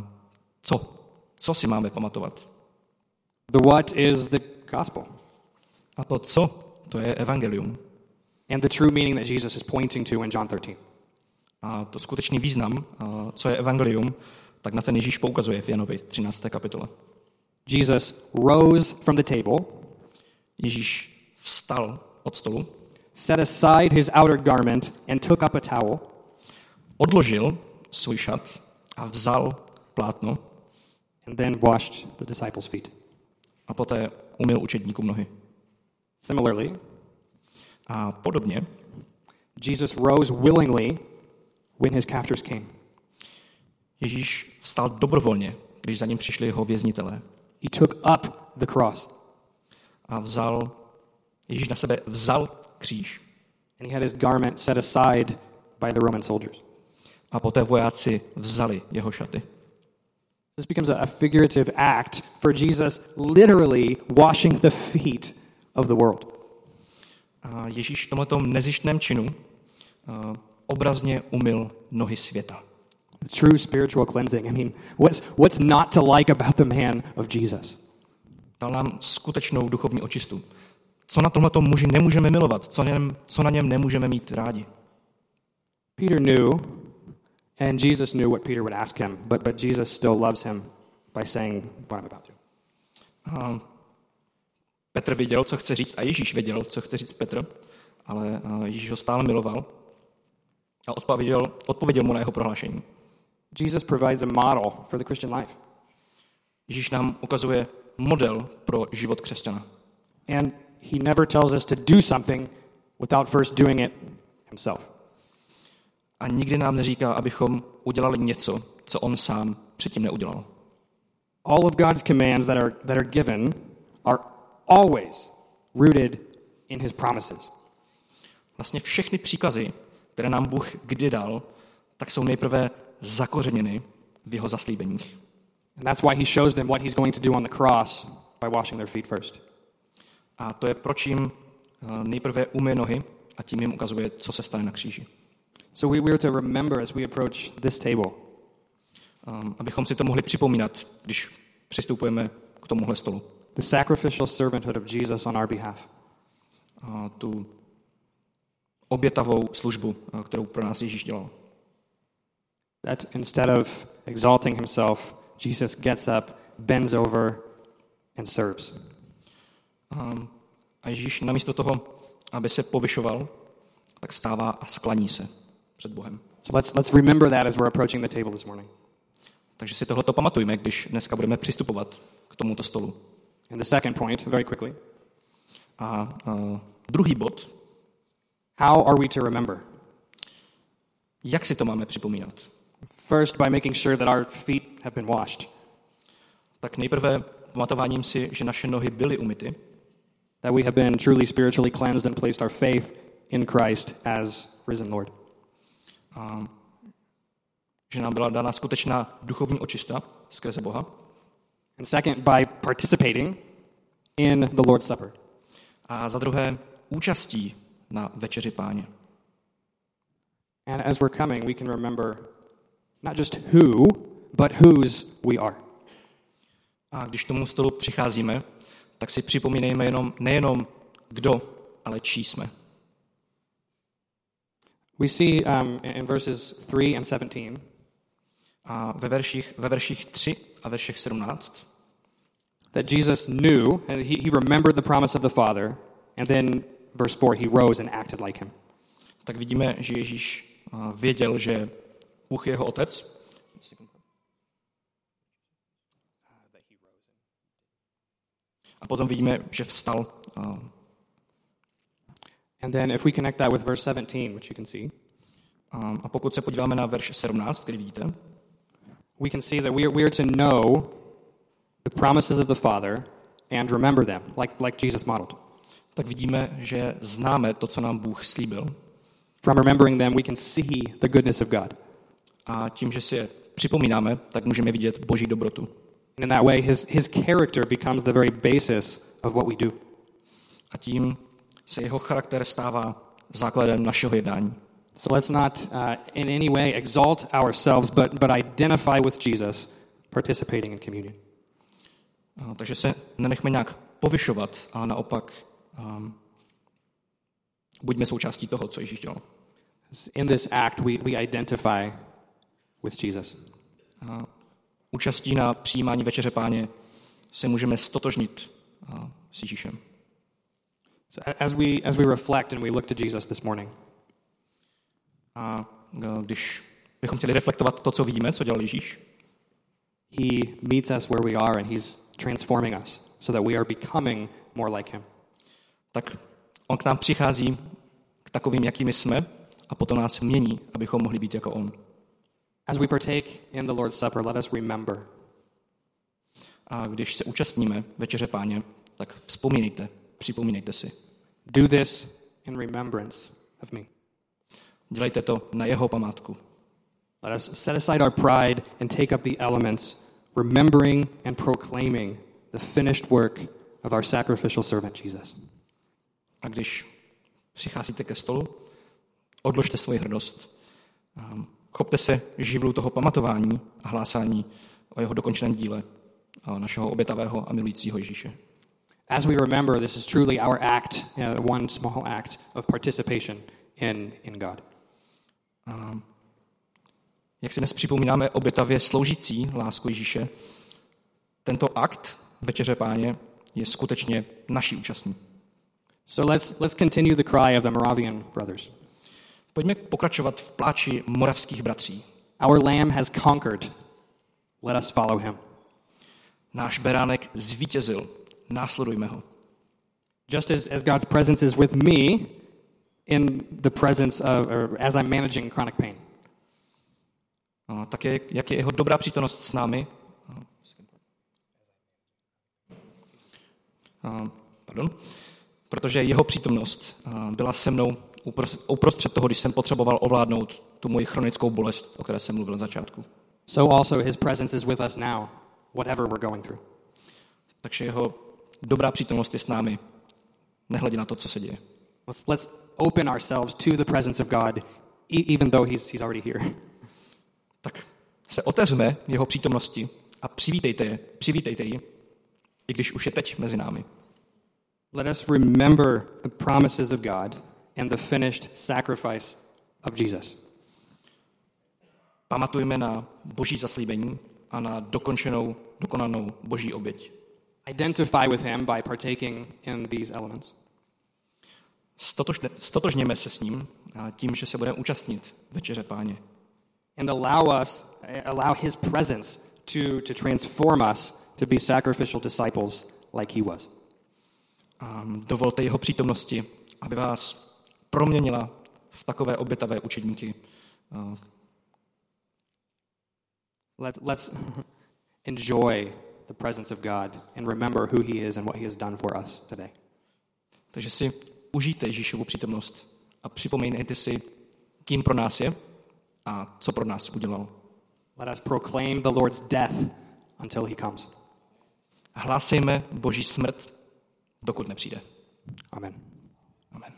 co si máme pamatovat? The what is the gospel. A to co, to je evangelium. And the true meaning that Jesus is pointing to in John 13. A to skutečný význam, co je evangelium, tak na ten Ježíš poukazuje v Janovi 13. kapitole. Jesus rose from the table. Ježíš vstal od stolu, set aside his outer garment and took up a towel. Odložil svůj šat a vzal plátno. And then washed the disciples' feet. A poté umyl učedníkům nohy. Similarly, a podobně, Jesus rose willingly when his captors came. Ježíš vstal dobrovolně, když za ním přišli jeho věznitelé. He took up the cross. A Ježíš na sebe vzal kříž. And he had his garment set aside by the Roman soldiers. A poté vojáci vzali jeho šaty. This becomes a figurative act for Jesus literally washing the feet of the world. A Ježíš v tomhletom nezištném činu obrazně umyl nohy světa. The true spiritual cleansing. I mean, what's not to like about the man of Jesus? Dal nám skutečnou duchovní očistu. Co na tomhletom muži nemůžeme milovat? Co na něm nemůžeme mít rádi? Peter knew, and Jesus knew what Peter would ask him, but Jesus still loves him by saying what I'm about to. Petr věděl, co chce říct, a Ježíš věděl, co chce říct Petr, ale Ježíš ho stále miloval a odpověděl mu na jeho prohlášení. Jesus provides a model for the Christian life. Ježíš nám ukazuje model pro život křesťana. And he never tells us to do something without first doing it himself. A nikdy nám neříká, abychom udělali něco, co on sám předtím neudělal. All of God's commands that are given are always rooted in his promises. Vlastně všechny příkazy, které nám Bůh kdy dal, tak jsou nejprve zakořeněny v jeho zaslíbeních. And that's why he shows them what he's going to do on the cross by washing their feet first. A to je, proč jim nejprve umyje nohy a tím jim ukazuje, co se stane na kříži. So we are to remember as we approach this table. Abychom si to mohli připomínat, když přistupujeme k tomuhle stolu. The sacrificial servanthood of Jesus on our behalf. Tu obětavou službu, kterou pro nás Ježíš dělal. That instead of exalting himself, Jesus gets up, bends over, and serves. A Ježíš namísto toho, aby se povyšoval, tak vstává a sklaní se před Bohem. So let's remember that as we're approaching the table this morning. Takže si tohleto pamatujme, když dneska budeme přistupovat k tomuto stolu. And the second point, very quickly. A druhý bod, How are we to remember? jak si to máme připomínat? First, by making sure that our feet have been washed, Tak nejprve pamatováním si, že naše nohy byly umyty, that we have been truly spiritually cleansed and placed our faith in Christ as risen Lord. že nám byla dána skutečná duchovní očista skrze Boha. And second, by participating in the Lord's Supper. A za druhé, účastí na večeři Páně. And as we're coming, we can remember not just who, but whose we are. A když tomu stolu přicházíme, tak si připomínejme nejenom kdo, ale čí jsme. We see in verses 3 and 17 A ve verších 3 a verších 17 that Jesus knew, and he remembered the promise of the Father, and then verse 4, he rose and acted like him. tak vidíme, že Ježíš věděl, že Bůh je jeho otec. A potom vidíme, že vstal. And then if we connect that with verse 17, which you can see, A pokud se podíváme na verš 17, který vidíte, we can see that we are to know the promises of the Father and remember them, like Jesus modeled. tak vidíme, že známe to, co nám Bůh slíbil. From remembering them, we can see the goodness of God. A tím, že si je připomínáme, tak můžeme vidět Boží dobrotu. And in that way, his character becomes the very basis of what we do. A tím se jeho charakter stává základem našeho jednání. So let's not in any way exalt ourselves, but identify with Jesus, participating in communion. Takže se nenechme nějak povyšovat, ale naopak buďme součástí toho, co Ježíš dělal. In this act, we identify with Jesus. Účastí na přijímání večeře Páně se můžeme stotožnit s Ježíšem. So as we reflect and we look to Jesus this morning, A když bychom chtěli reflektovat to, co vidíme, co dělal Ježíš, he meets us where we are and he's transforming us so that we are becoming more like him. tak on k nám přichází k takovým, jakými jsme, a potom nás mění, abychom mohli být jako on. As we partake in the Lord's Supper, let us remember. A když se účastníme večeře Páně, tak připomínejte si. Do this in remembrance of me. Dělejte to na jeho památku. Let us set aside our pride and take up the elements, remembering and proclaiming the finished work of our sacrificial servant Jesus. A když přicházíte ke stolu, odložte svoji hrdost. Chopte se živlu toho pamatování a hlásání o jeho dokončeném díle, našeho obětavého a milujícího Ježíše. As we remember, this is truly our act, one small act of participation in God. Jak si dnes připomínáme obětavě sloužící lásku Ježíše, tento akt večeře Páně je skutečně naší účastní. So let's continue the cry of the Moravian brothers. Pojďme pokračovat v pláči moravských bratří. Our lamb has conquered. Let us follow him. Náš beránek zvítězil. Následujme ho. Just as God's presence is with me in the presence of, or as I'm managing chronic pain. Tak jak je jeho dobrá přítomnost s námi, protože jeho přítomnost byla se mnou uprostřed toho, když jsem potřeboval ovládnout tu moji chronickou bolest, o které jsem mluvil na začátku. So also his presence is with us now, whatever we're going through. Takže jeho dobrá přítomnost je s námi, nehledě na to, co se děje. Let's open ourselves to the presence of God, even though he's already here. Tak se otevřeme jeho přítomnosti a přivítejte ji, i když už je teď mezi námi. Let us remember the promises of God and the finished sacrifice of Jesus. Pamatujme na Boží zaslíbení a na dokonanou Boží oběť. Identify with him by partaking in these elements. Stotožněme se s ním tím, že se budeme účastnit večeře Páně. And allow his presence to transform us to be sacrificial disciples like he was. A dovolte jeho přítomnosti, aby vás proměnila v takové obětavé učedníky. Let's enjoy the presence of God and remember who he is and what he has done for us today. Takže si užijte Ježíšovu přítomnost a připomínejte si, kým pro nás je a co pro nás udělal. Let us proclaim the Lord's death until he comes. Hlásejme Boží smrt, dokud nepřijde. Amen. Amen.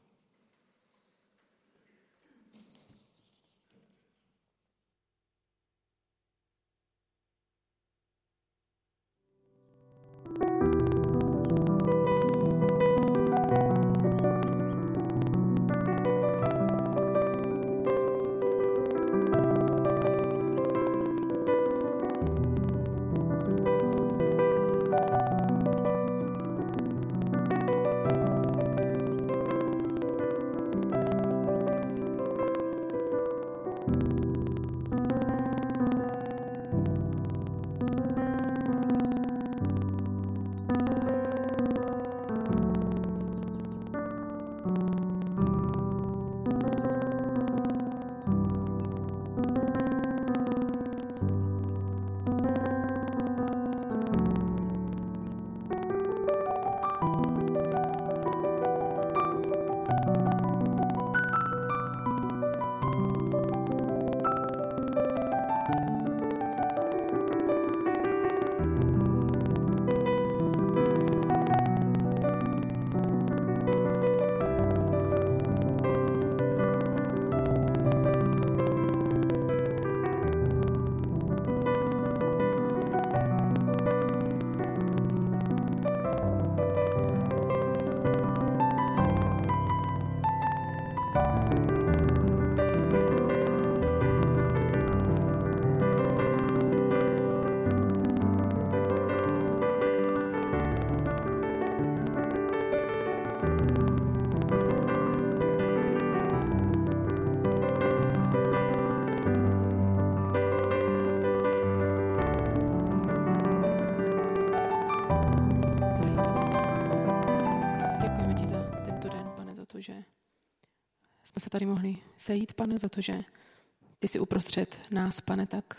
Jsme se tady mohli sejít, Pane, za to, že ty jsi uprostřed nás, Pane, tak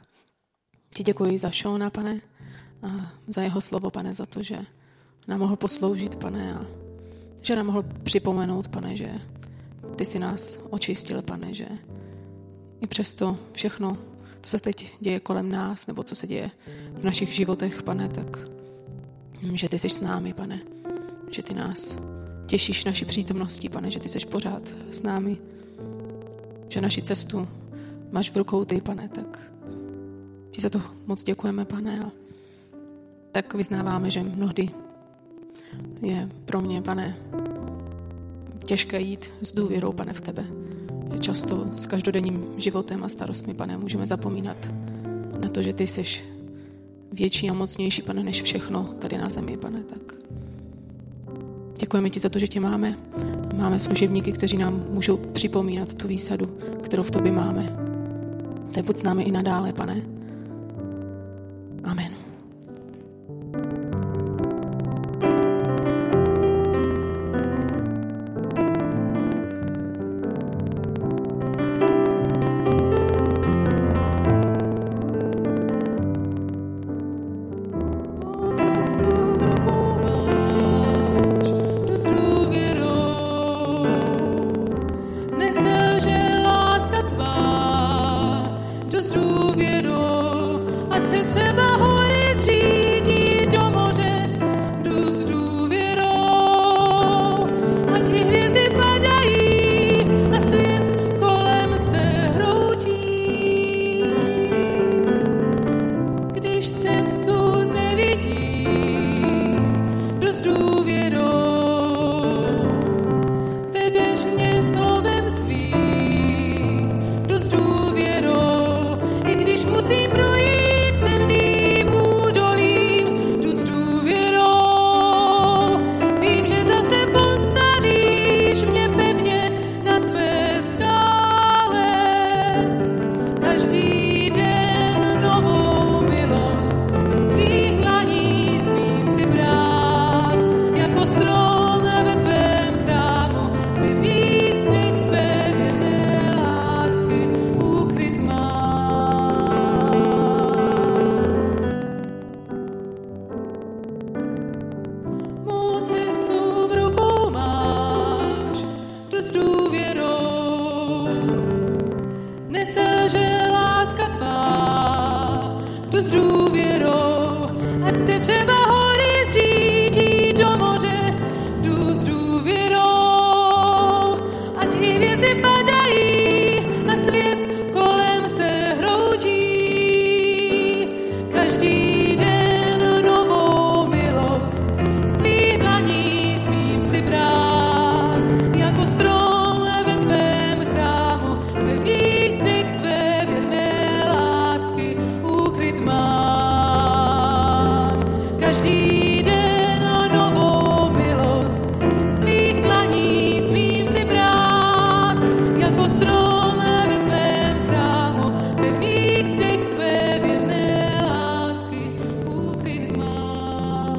ti děkuji za Šona, Pane, a za jeho slovo, Pane, za to, že nám mohl posloužit, Pane, a že nám mohl připomenout, Pane, že ty jsi nás očistil, Pane, že i přesto všechno, co se teď děje kolem nás, nebo co se děje v našich životech, Pane, tak že ty jsi s námi, Pane, že ty nás těšíš naší přítomností, Pane, že ty jsi pořád s námi, že naši cestu máš v rukou ty, Pane, tak ti za to moc děkujeme, Pane, a tak vyznáváme, že mnohdy je pro mě, Pane, těžké jít s důvěrou, Pane, v tebe. Že často s každodenním životem a starostmi, Pane, můžeme zapomínat na to, že ty jsi větší a mocnější, Pane, než všechno tady na zemi, Pane, tak děkujeme ti za to, že tě máme. Máme služebníky, kteří nám můžou připomínat tu výsadu, kterou v tobě máme. Tak buď s námi i nadále, Pane. Amen. Vedeš mě třeba hory zřídí do moře, jdu s důvěrou, ať i hvězdy padají a svět kolem se hroutí. Každý den novou milost z tvých dlaní smím si brát, jako strom ve tvém chrámu, ve vnitřech tvé věrné lásky ukryt mám. Každý den novou milost z tvých dlaní smím si brát, jako strom ve tvém chrámu, ve vnitřech tvé věrné lásky ukryt mám.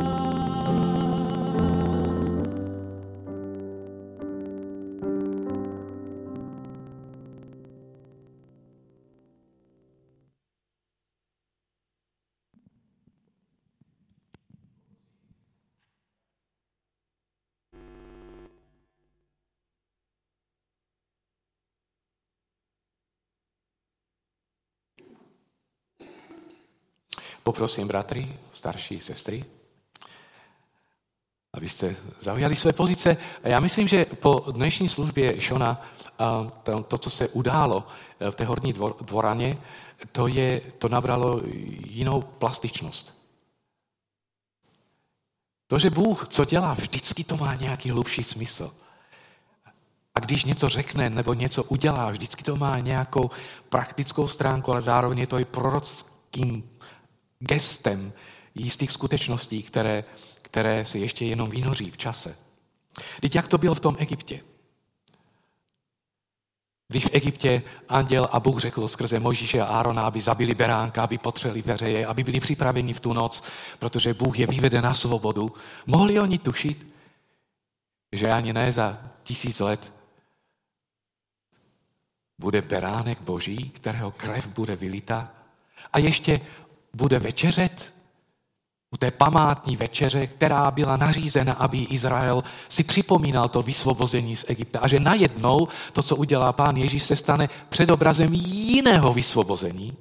Poprosím bratry, starší sestry, abyste zaujali své pozice. Já myslím, že po dnešní službě Šona to, co se událo v té horní dvoraně, to nabralo jinou plastičnost. To, že Bůh, co dělá, vždycky to má nějaký hlubší smysl. A když něco řekne nebo něco udělá, vždycky to má nějakou praktickou stránku, ale zároveň je to i prorockým gestem jistých skutečností, které se ještě jenom vynoří v čase. Teď jak to bylo v tom Egyptě? Když v Egyptě anděl a Bůh řekl skrze Mojžíše a Árona, aby zabili beránka, aby potřeli veřeje, aby byli připraveni v tu noc, protože Bůh je vyvede na svobodu, mohli oni tušit, že ani ne za 1000 let bude beránek Boží, kterého krev bude vylita a ještě bude večeřet u té památní večeře, která byla nařízena, aby Izrael si připomínal to vysvobození z Egypta. A že najednou to, co udělá Pán Ježíš, se stane předobrazem jiného vysvobození.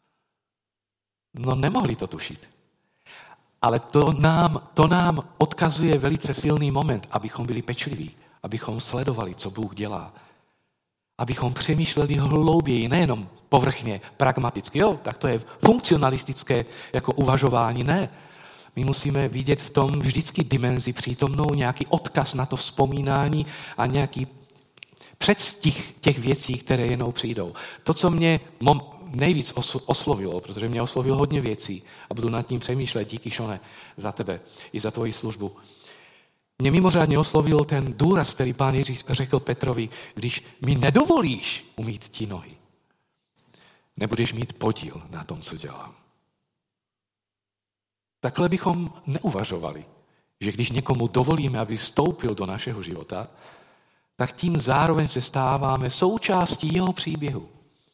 No nemohli to tušit. Ale to nám odkazuje velice silný moment, abychom byli pečliví, abychom sledovali, co Bůh dělá. Abychom přemýšleli hlouběji, nejenom povrchně, pragmaticky. Jo, tak to je funkcionalistické jako uvažování. Ne. My musíme vidět v tom vždycky dimenzi přítomnou, nějaký odkaz na to vzpomínání a nějaký předstih těch věcí, které jenom přijdou. To, co mě nejvíc oslovilo, protože mě oslovilo hodně věcí a budu nad tím přemýšlet, díky Šone, za tebe i za tvoji službu. Mě mimořádně oslovil ten důraz, který Pán Ježíš řekl Petrovi, když mi nedovolíš umýt ti nohy, nebudeš mít podíl na tom, co dělám. Takhle bychom neuvažovali, že když někomu dovolíme, aby vstoupil do našeho života, tak tím zároveň se stáváme součástí jeho příběhu.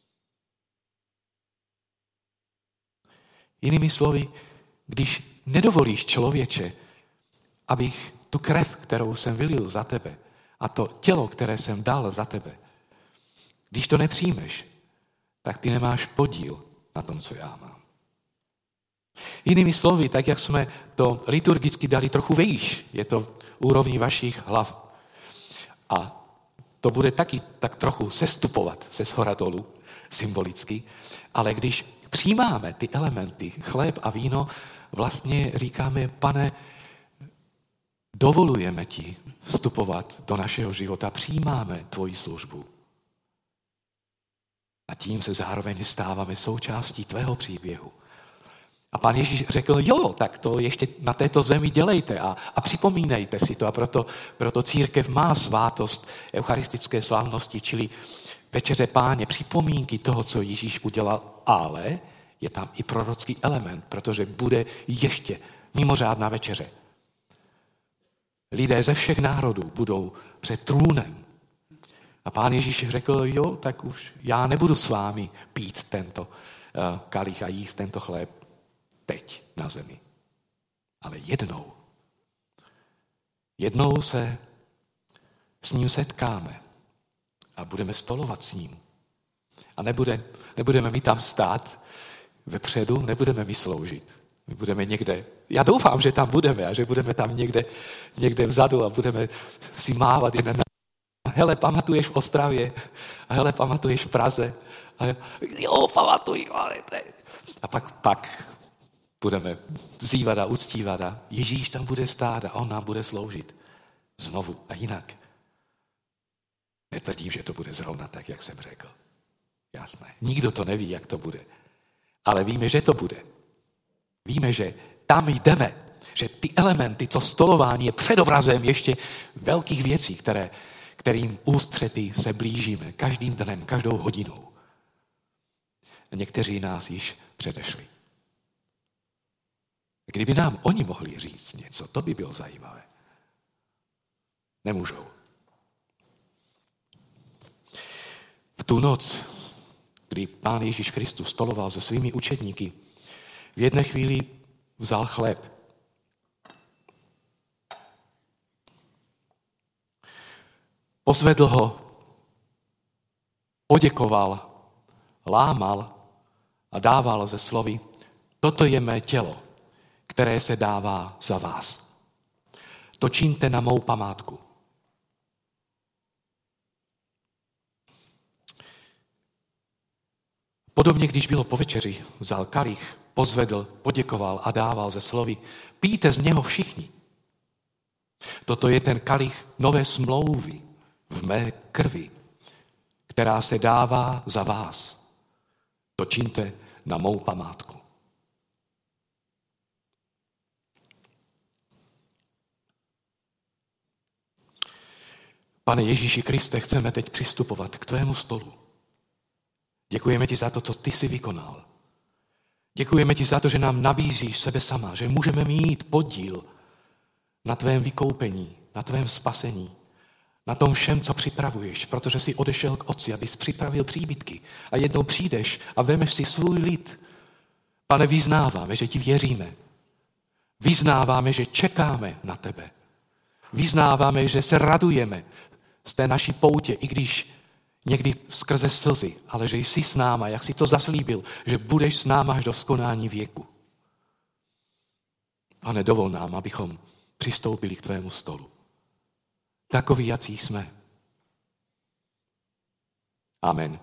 Jinými slovy, když nedovolíš člověče, abych tu krev, kterou jsem vylil za tebe a to tělo, které jsem dal za tebe, když to nepřijmeš, tak ty nemáš podíl na tom, co já mám. Jinými slovy, tak jak jsme to liturgicky dali trochu vejš, je to v úrovni vašich hlav. A to bude taky tak trochu sestupovat se shora dolů, symbolicky, ale když přijímáme ty elementy, chléb a víno, vlastně říkáme, Pane, dovolujeme ti vstupovat do našeho života, přijímáme tvoji službu. A tím se zároveň stáváme součástí tvého příběhu. A Pán Ježíš řekl, jo, tak to ještě na této zemi dělejte a připomínejte si to. A proto církev má svátost eucharistické slavnosti, čili večeře Páně, připomínky toho, co Ježíš udělal, ale je tam i prorocký element, protože bude ještě mimořádná večeře. Lidé ze všech národů budou před trůnem. A Pán Ježíš řekl, jo, tak už já nebudu s vámi pít tento kalich a jíst tento chléb teď na zemi. Ale jednou se s ním setkáme a budeme stolovat s ním. A nebudeme my tam stát vepředu, nebudeme my sloužit, My budeme někde, já doufám, že tam budeme a že budeme tam někde vzadu a budeme si mávat jeden. Hele, pamatuješ v Ostravě? A hele, pamatuješ v Praze? A jo, pamatuj. A pak budeme vzývat a uctívat a Ježíš tam bude stát a on nám bude sloužit. Znovu a jinak. Netvrdím, že to bude zrovna tak, jak jsem řekl. Jasné. Nikdo to neví, jak to bude. Ale víme, že to bude. Víme, že tam jdeme. Že ty elementy, co stolování je předobrazem ještě velkých věcí, kterým ústřety se blížíme každým dnem, každou hodinou. A někteří nás již předešli. Kdyby nám oni mohli říct něco, to by bylo zajímavé. Nemůžou. V tu noc, kdy Pán Ježíš Kristus stoloval se svými učedníky, v jedné chvíli vzal chléb. Pozvedl ho, poděkoval, lámal a dával ze slovy: toto je mé tělo, které se dává za vás. To čiňte na mou památku. Podobně, když bylo po večeři, vzal kalich, pozvedl, poděkoval a dával ze slovy: pijte z něho všichni. Toto je ten kalich nové smlouvy v mé krvi, která se dává za vás. To čiňte na mou památku. Pane Ježíši Kriste, chceme teď přistupovat k tvému stolu. Děkujeme ti za to, co ty jsi vykonal. Děkujeme ti za to, že nám nabízíš sebe sama, že můžeme mít podíl na tvém vykoupení, na tvém spasení, na tom všem, co připravuješ, protože jsi odešel k Otci, abys připravil příbytky a jednou přijdeš a vemeš si svůj lid. Pane, vyznáváme, že ti věříme. Vyznáváme, že čekáme na tebe. Vyznáváme, že se radujeme z té naší poutě, i když někdy skrze slzy, ale že jsi s náma, jak jsi to zaslíbil, že budeš s náma až do skonání věku. Pane, dovol nám, abychom přistoupili k tvému stolu. Takoví, jací jsme. Amen.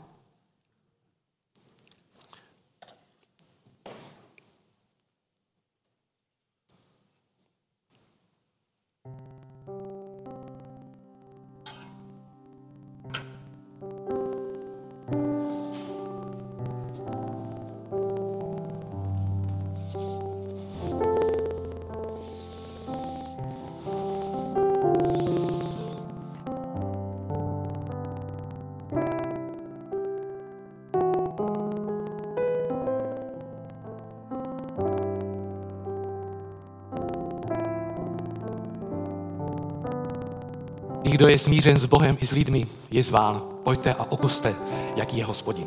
Kdo je smířen s Bohem i s lidmi, je zván. Pojďte a okuste, jaký je Hospodin.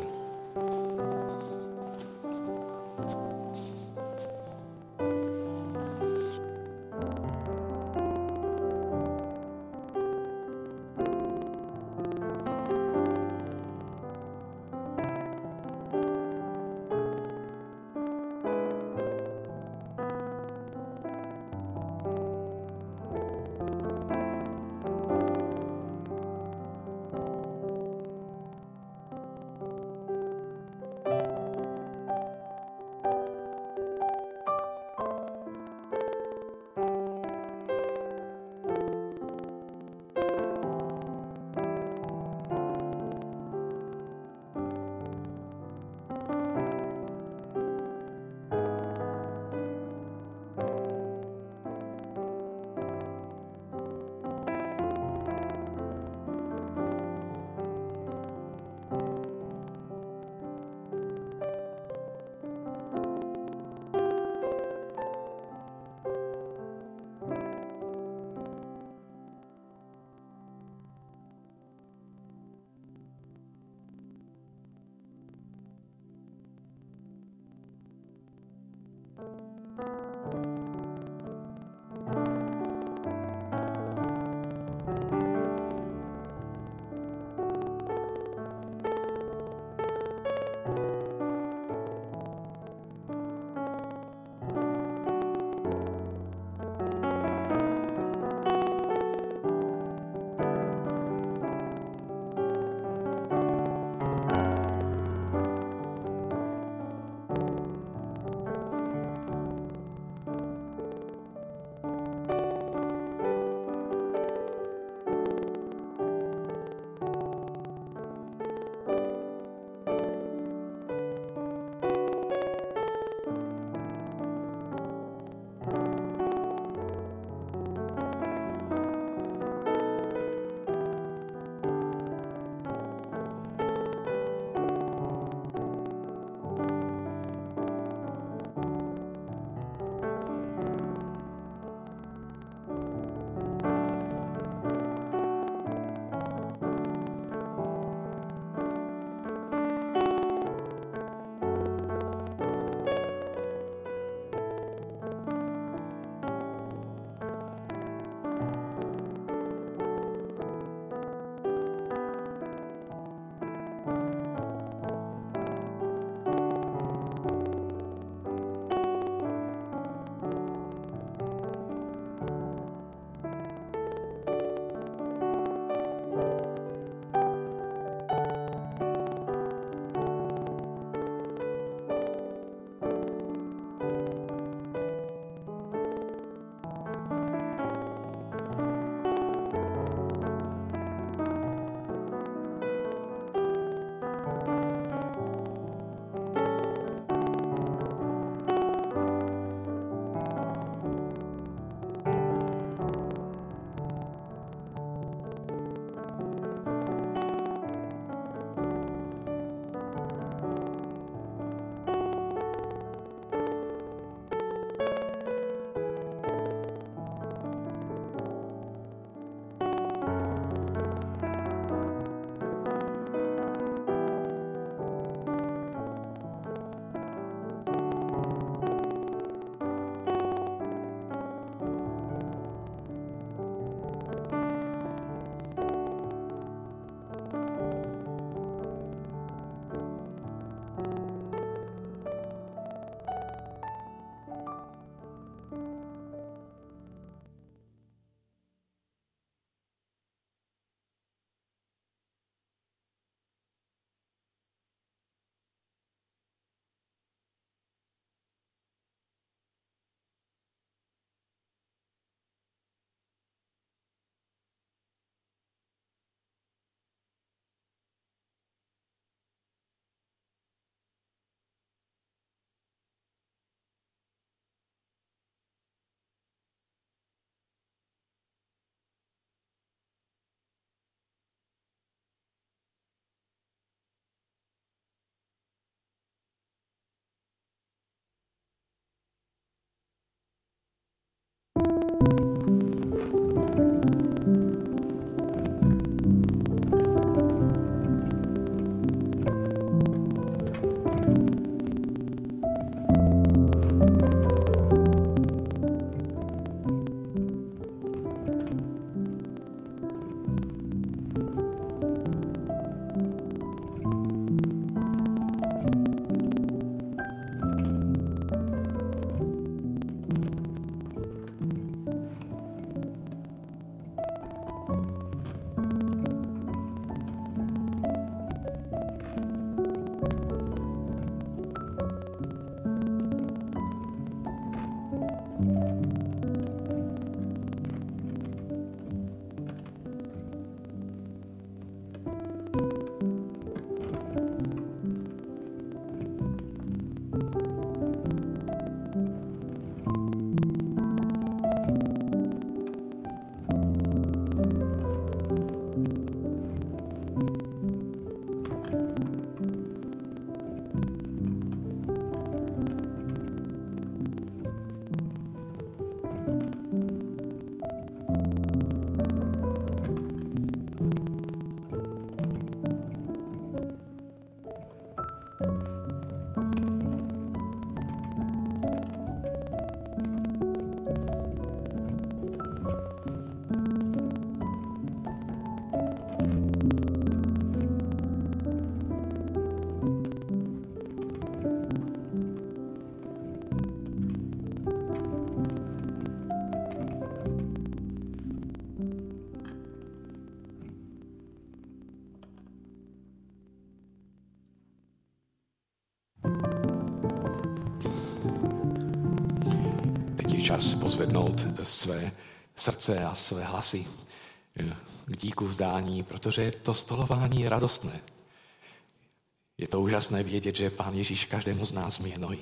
čas pozvednout své srdce a své hlasy k díku vzdání, protože to stolování je radostné. Je to úžasné vědět, že Pán Ježíš každému z nás myje nohy.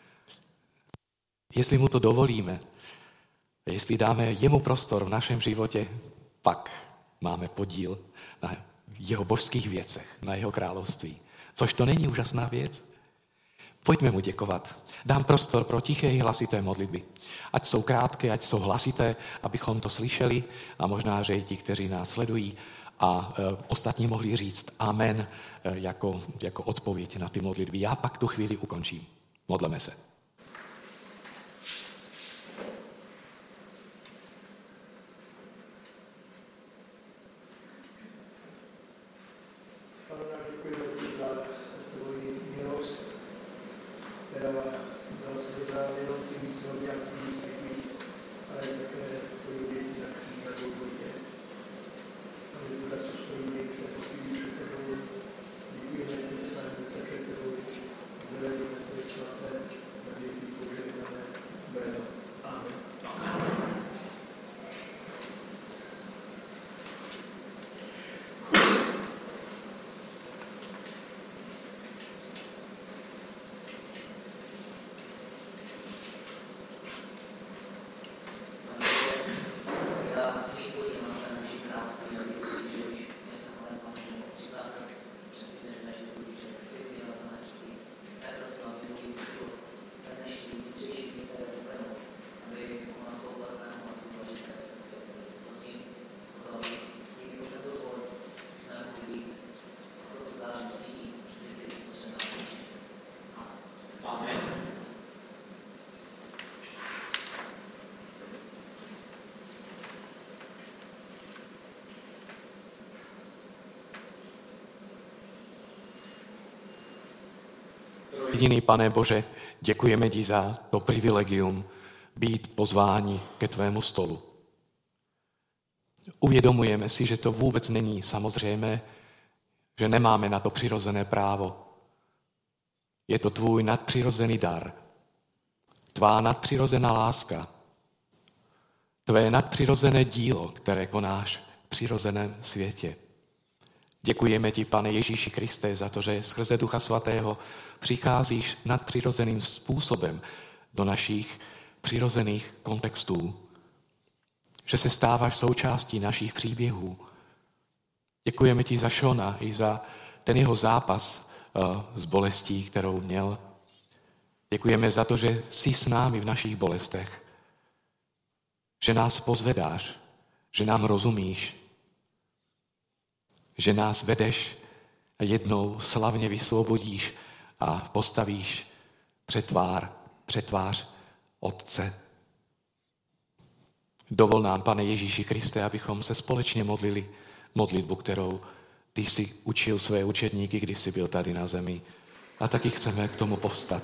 Jestli mu to dovolíme, jestli dáme jemu prostor v našem životě, pak máme podíl na jeho božských věcech, na jeho království. Což to není úžasná věc? Pojďme mu děkovat. Dám prostor pro tiché i hlasité modlitby. Ať jsou krátké, ať jsou hlasité, abychom to slyšeli a možná, že i ti, kteří nás sledují a ostatní mohli říct amen jako odpověď na ty modlitby. Já pak tu chvíli ukončím. Modleme se. Jediný Pane Bože, děkujeme ti za to privilegium být pozváni ke tvému stolu. Uvědomujeme si, že to vůbec není samozřejmé, že nemáme na to přirozené právo. Je to tvůj nadpřirozený dar, tvá nadpřirozená láska, tvé nadpřirozené dílo, které konáš v přirozeném světě. Děkujeme ti, Pane Ježíši Kriste, za to, že skrze Ducha Svatého přicházíš nadpřirozeným způsobem do našich přirozených kontextů, že se stáváš součástí našich příběhů. Děkujeme ti za Šona i za ten jeho zápas s bolestí, kterou měl. Děkujeme za to, že jsi s námi v našich bolestech, že nás pozvedáš, že nám rozumíš, že nás vedeš a jednou slavně vysvobodíš a postavíš před tvář Otce. Dovol nám, Pane Ježíši Kriste, abychom se společně modlili modlitbu, kterou ty jsi učil své učedníky, když jsi byl tady na zemi. A taky chceme k tomu povstat.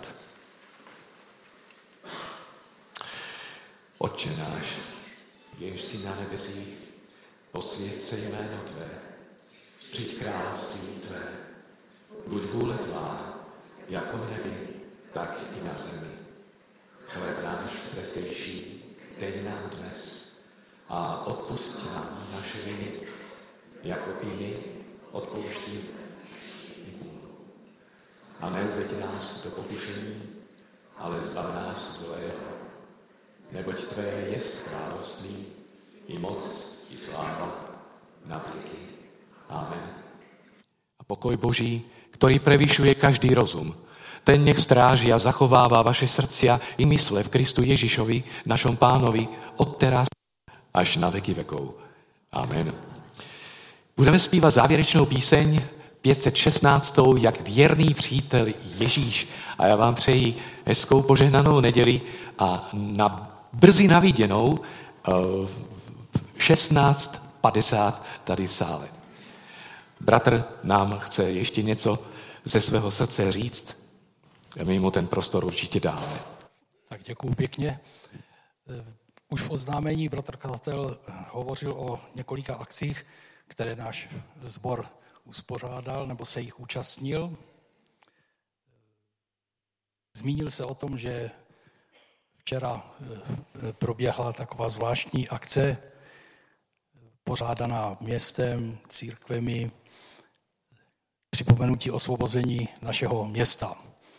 Otče náš, jenž jsi na nebesích, posvěť se jméno tvé, přijď království tvé, buď vůle tvá, jako v nebi, tak i na zemi. Chléb náš dnešní dej nám dnes a odpusť nám naše viny, jako i my odpouštíme. A neuveď nás do pokušení, ale zbav nás zlého. Neboť tvé jest království, i moc, i sláva, na věky. Amen. A pokoj Boží, ktorý prevyšuje každý rozum, ten nech stráži a zachovává vaše srdcia i mysle v Kristu Ježišovi, našom Pánovi, od teraz až na veky vekov. Amen. Budeme zpívat závěrečnou píseň 516. Jak věrný přítel Ježíš. A já vám přeji hezkou požehnanou neděli a brzy na viděnou 16:50 tady v sále. Bratr nám chce ještě něco ze svého srdce říct. My mu ten prostor určitě dáme. Tak děkuju pěkně. Už v oznámení bratr kazatel hovořil o několika akcích, které náš sbor uspořádal nebo se jich účastnil. Zmínil se o tom, že Včera proběhla taková zvláštní akce, pořádaná městem, církvemi, připomenutí osvobození našeho města.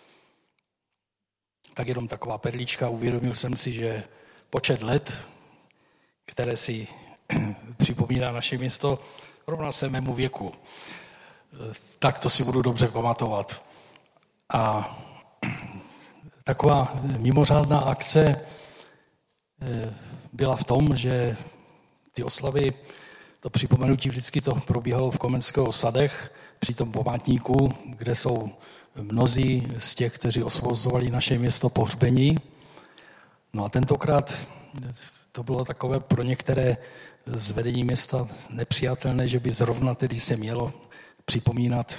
Tak jenom taková perlička, uvědomil jsem si, že počet let, které si připomíná naše město, rovná se mému věku. Tak to si budu dobře pamatovat. A taková mimořádná akce byla v tom, že ty oslavy, to připomenutí vždycky to probíhalo v Komenského sadech, při tom památníku, kde jsou mnozí z těch, kteří osvobozovali naše město, pohřbení. No a tentokrát to bylo takové pro některé z vedení města nepřijatelné, že by zrovna tedy se mělo připomínat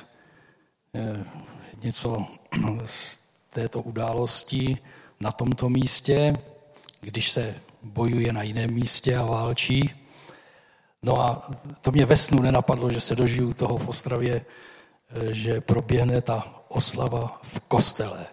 něco z této události na tomto místě, když se bojuje na jiném místě a válčí. No a to mě ve snu nenapadlo, že se dožiju toho v Ostravě, že proběhne ta oslava v kostele.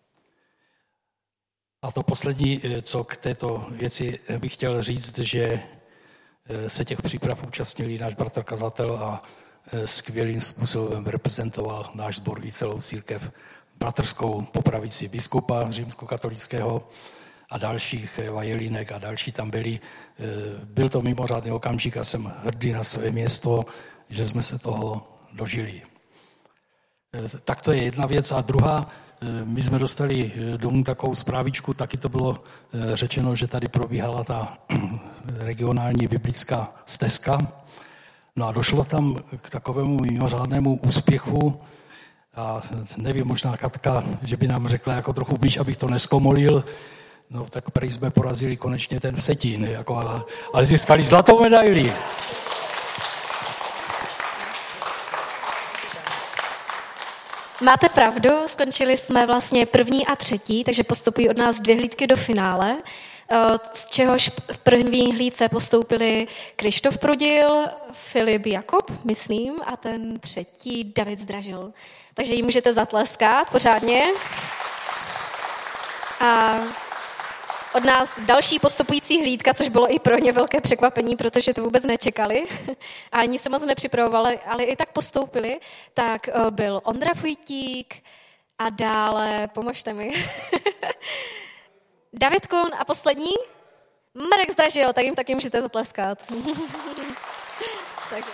A to poslední, co k této věci bych chtěl říct, že se těch příprav účastnili náš bratr kazatel a skvělým způsobem reprezentoval náš sbor i celou církev bratrskou po pravici biskupa římskokatolického a dalších, Eva Jelínek a další tam byli. Byl to mimořádný okamžik a jsem hrdý na své město, že jsme se toho dožili. Tak to je jedna věc. A druhá, my jsme dostali domů takovou zprávičku, taky to bylo řečeno, že tady probíhala ta regionální biblická stezka. No a došlo tam k takovému mimořádnému úspěchu a nevím, možná Katka, že by nám řekla jako trochu blíž, abych to neskomolil. No tak prý jsme porazili konečně ten Vsetín, jako, ale získali zlatou medaili. Máte pravdu, skončili jsme vlastně 1. a 3., takže postupují od nás 2 hlídky do finále, z čehož v první hlídce postoupili Krištof Prudil, Filip Jakub, myslím, a ten 3. David Zdražil. Takže jim můžete zatleskat pořádně. A od nás další postupující hlídka, což bylo i pro ně velké překvapení, protože to vůbec nečekali a ani se moc nepřipravovali, ale i tak postoupili, tak byl Ondra Fujtík a dále, pomožte mi, David Kun a poslední Marek Zdražil, tak jim taky můžete zatleskat. Takže.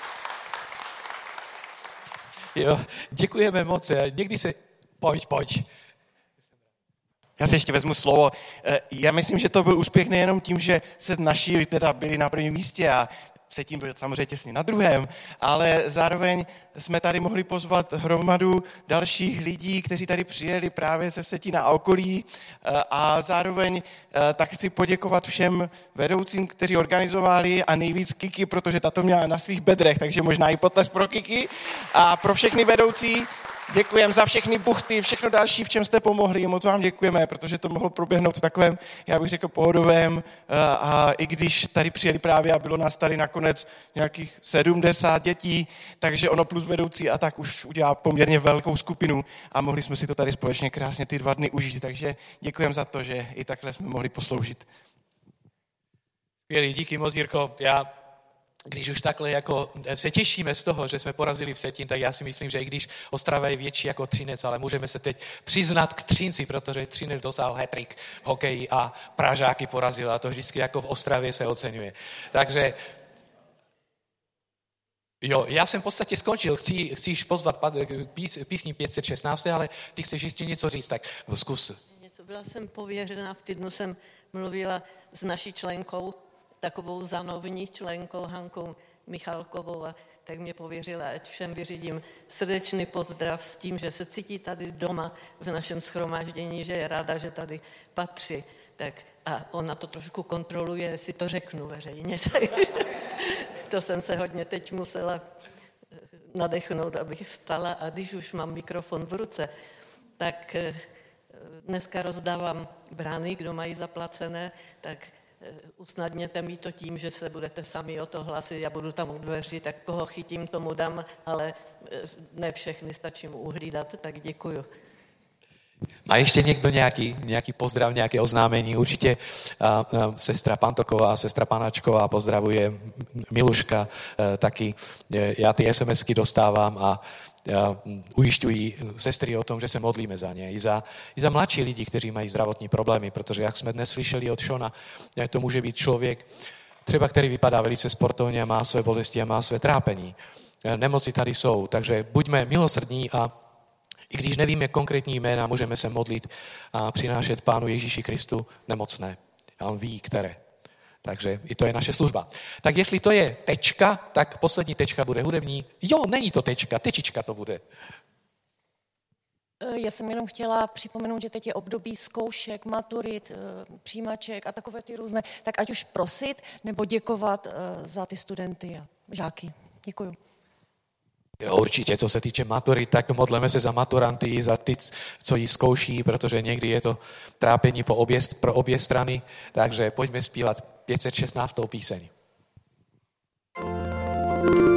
Jo, děkujeme moc. Někdy se... Pojď. Já si ještě vezmu slovo. Já myslím, že to byl úspěch nejenom tím, že se naši teda byli na prvním místě a Vsetín byl samozřejmě těsně na druhém, ale zároveň jsme tady mohli pozvat hromadu dalších lidí, kteří tady přijeli právě ze Vsetína a okolí a zároveň tak chci poděkovat všem vedoucím, kteří organizovali a nejvíc Kiki, protože tato měla na svých bedrech, takže možná i potlesk pro Kiki a pro všechny vedoucí. Děkujeme za všechny buchty, všechno další, v čem jste pomohli. Moc vám děkujeme, protože to mohlo proběhnout v takovém, já bych řekl, pohodovém. A i když tady přijeli právě a bylo nás tady nakonec nějakých 70 dětí, takže ono plus vedoucí a tak už udělá poměrně velkou skupinu a mohli jsme si to tady společně krásně ty 2 dny užít. Takže děkujeme za to, že i takhle jsme mohli posloužit. Skvělý, díky moc, Jirko. Když už takhle jako se těšíme z toho, že jsme porazili Vsetín, tak já si myslím, že i když Ostrava je větší jako Třinec, ale můžeme se teď přiznat k Třinci, protože Třinec dosáhl hat-trick v hokeji a Pražáky porazil a to vždycky jako v Ostravě se oceňuje. Takže jo, já jsem v podstatě skončil, chci již pozvat písní 516, ale ty chceš ještě něco říct, tak zkus. Byla jsem pověřena, v týdnu jsem mluvila s naší členkou, takovou zanovní členkou Hankou Michalkovou a tak mě pověřila, ať všem vyřídím srdečný pozdrav s tím, že se cítí tady doma v našem shromáždění, že je ráda, že tady patří. Tak a ona to trošku kontroluje, jestli to řeknu veřejně. To jsem se hodně teď musela nadechnout, abych vstala a když už mám mikrofon v ruce, tak dneska rozdávám brány, kdo mají zaplacené, tak usnadněte mi to tím, že se budete sami o to hlásit, já budu tam u dveří, tak koho chytím, tomu dám, ale ne všechny stačím uhlídat, tak děkuju. Má ještě někdo nějaký pozdrav, nějaké oznámení? Určitě sestra Pantoková, sestra Panáčková pozdravuje, Miluška taky. Já ty SMSky dostávám a ujišťují sestry o tom, že se modlíme za ně. I za mladší lidi, kteří mají zdravotní problémy, protože jak jsme dnes slyšeli od Šona, to může být člověk, třeba který vypadá velice sportovně a má své bolesti a má své trápení. Nemoci tady jsou, takže buďme milosrdní a i když nevíme konkrétní jména, můžeme se modlit a přinášet Pánu Ježíši Kristu nemocné. A on ví, které. Takže i to je naše služba. Tak jestli to je tečka, tak poslední tečka bude hudební. Jo, není to tečka, tečička to bude. Já jsem jenom chtěla připomenout, že teď je období zkoušek, maturit, přijímaček a takové ty různé. Tak ať už prosit nebo děkovat za ty studenty a žáky. Děkuju. Jo, určitě, co se týče maturit, tak modleme se za maturanty, za ty, co ji zkouší, protože někdy je to trápení pro obě strany, takže pojďme zpívat 516. píseň.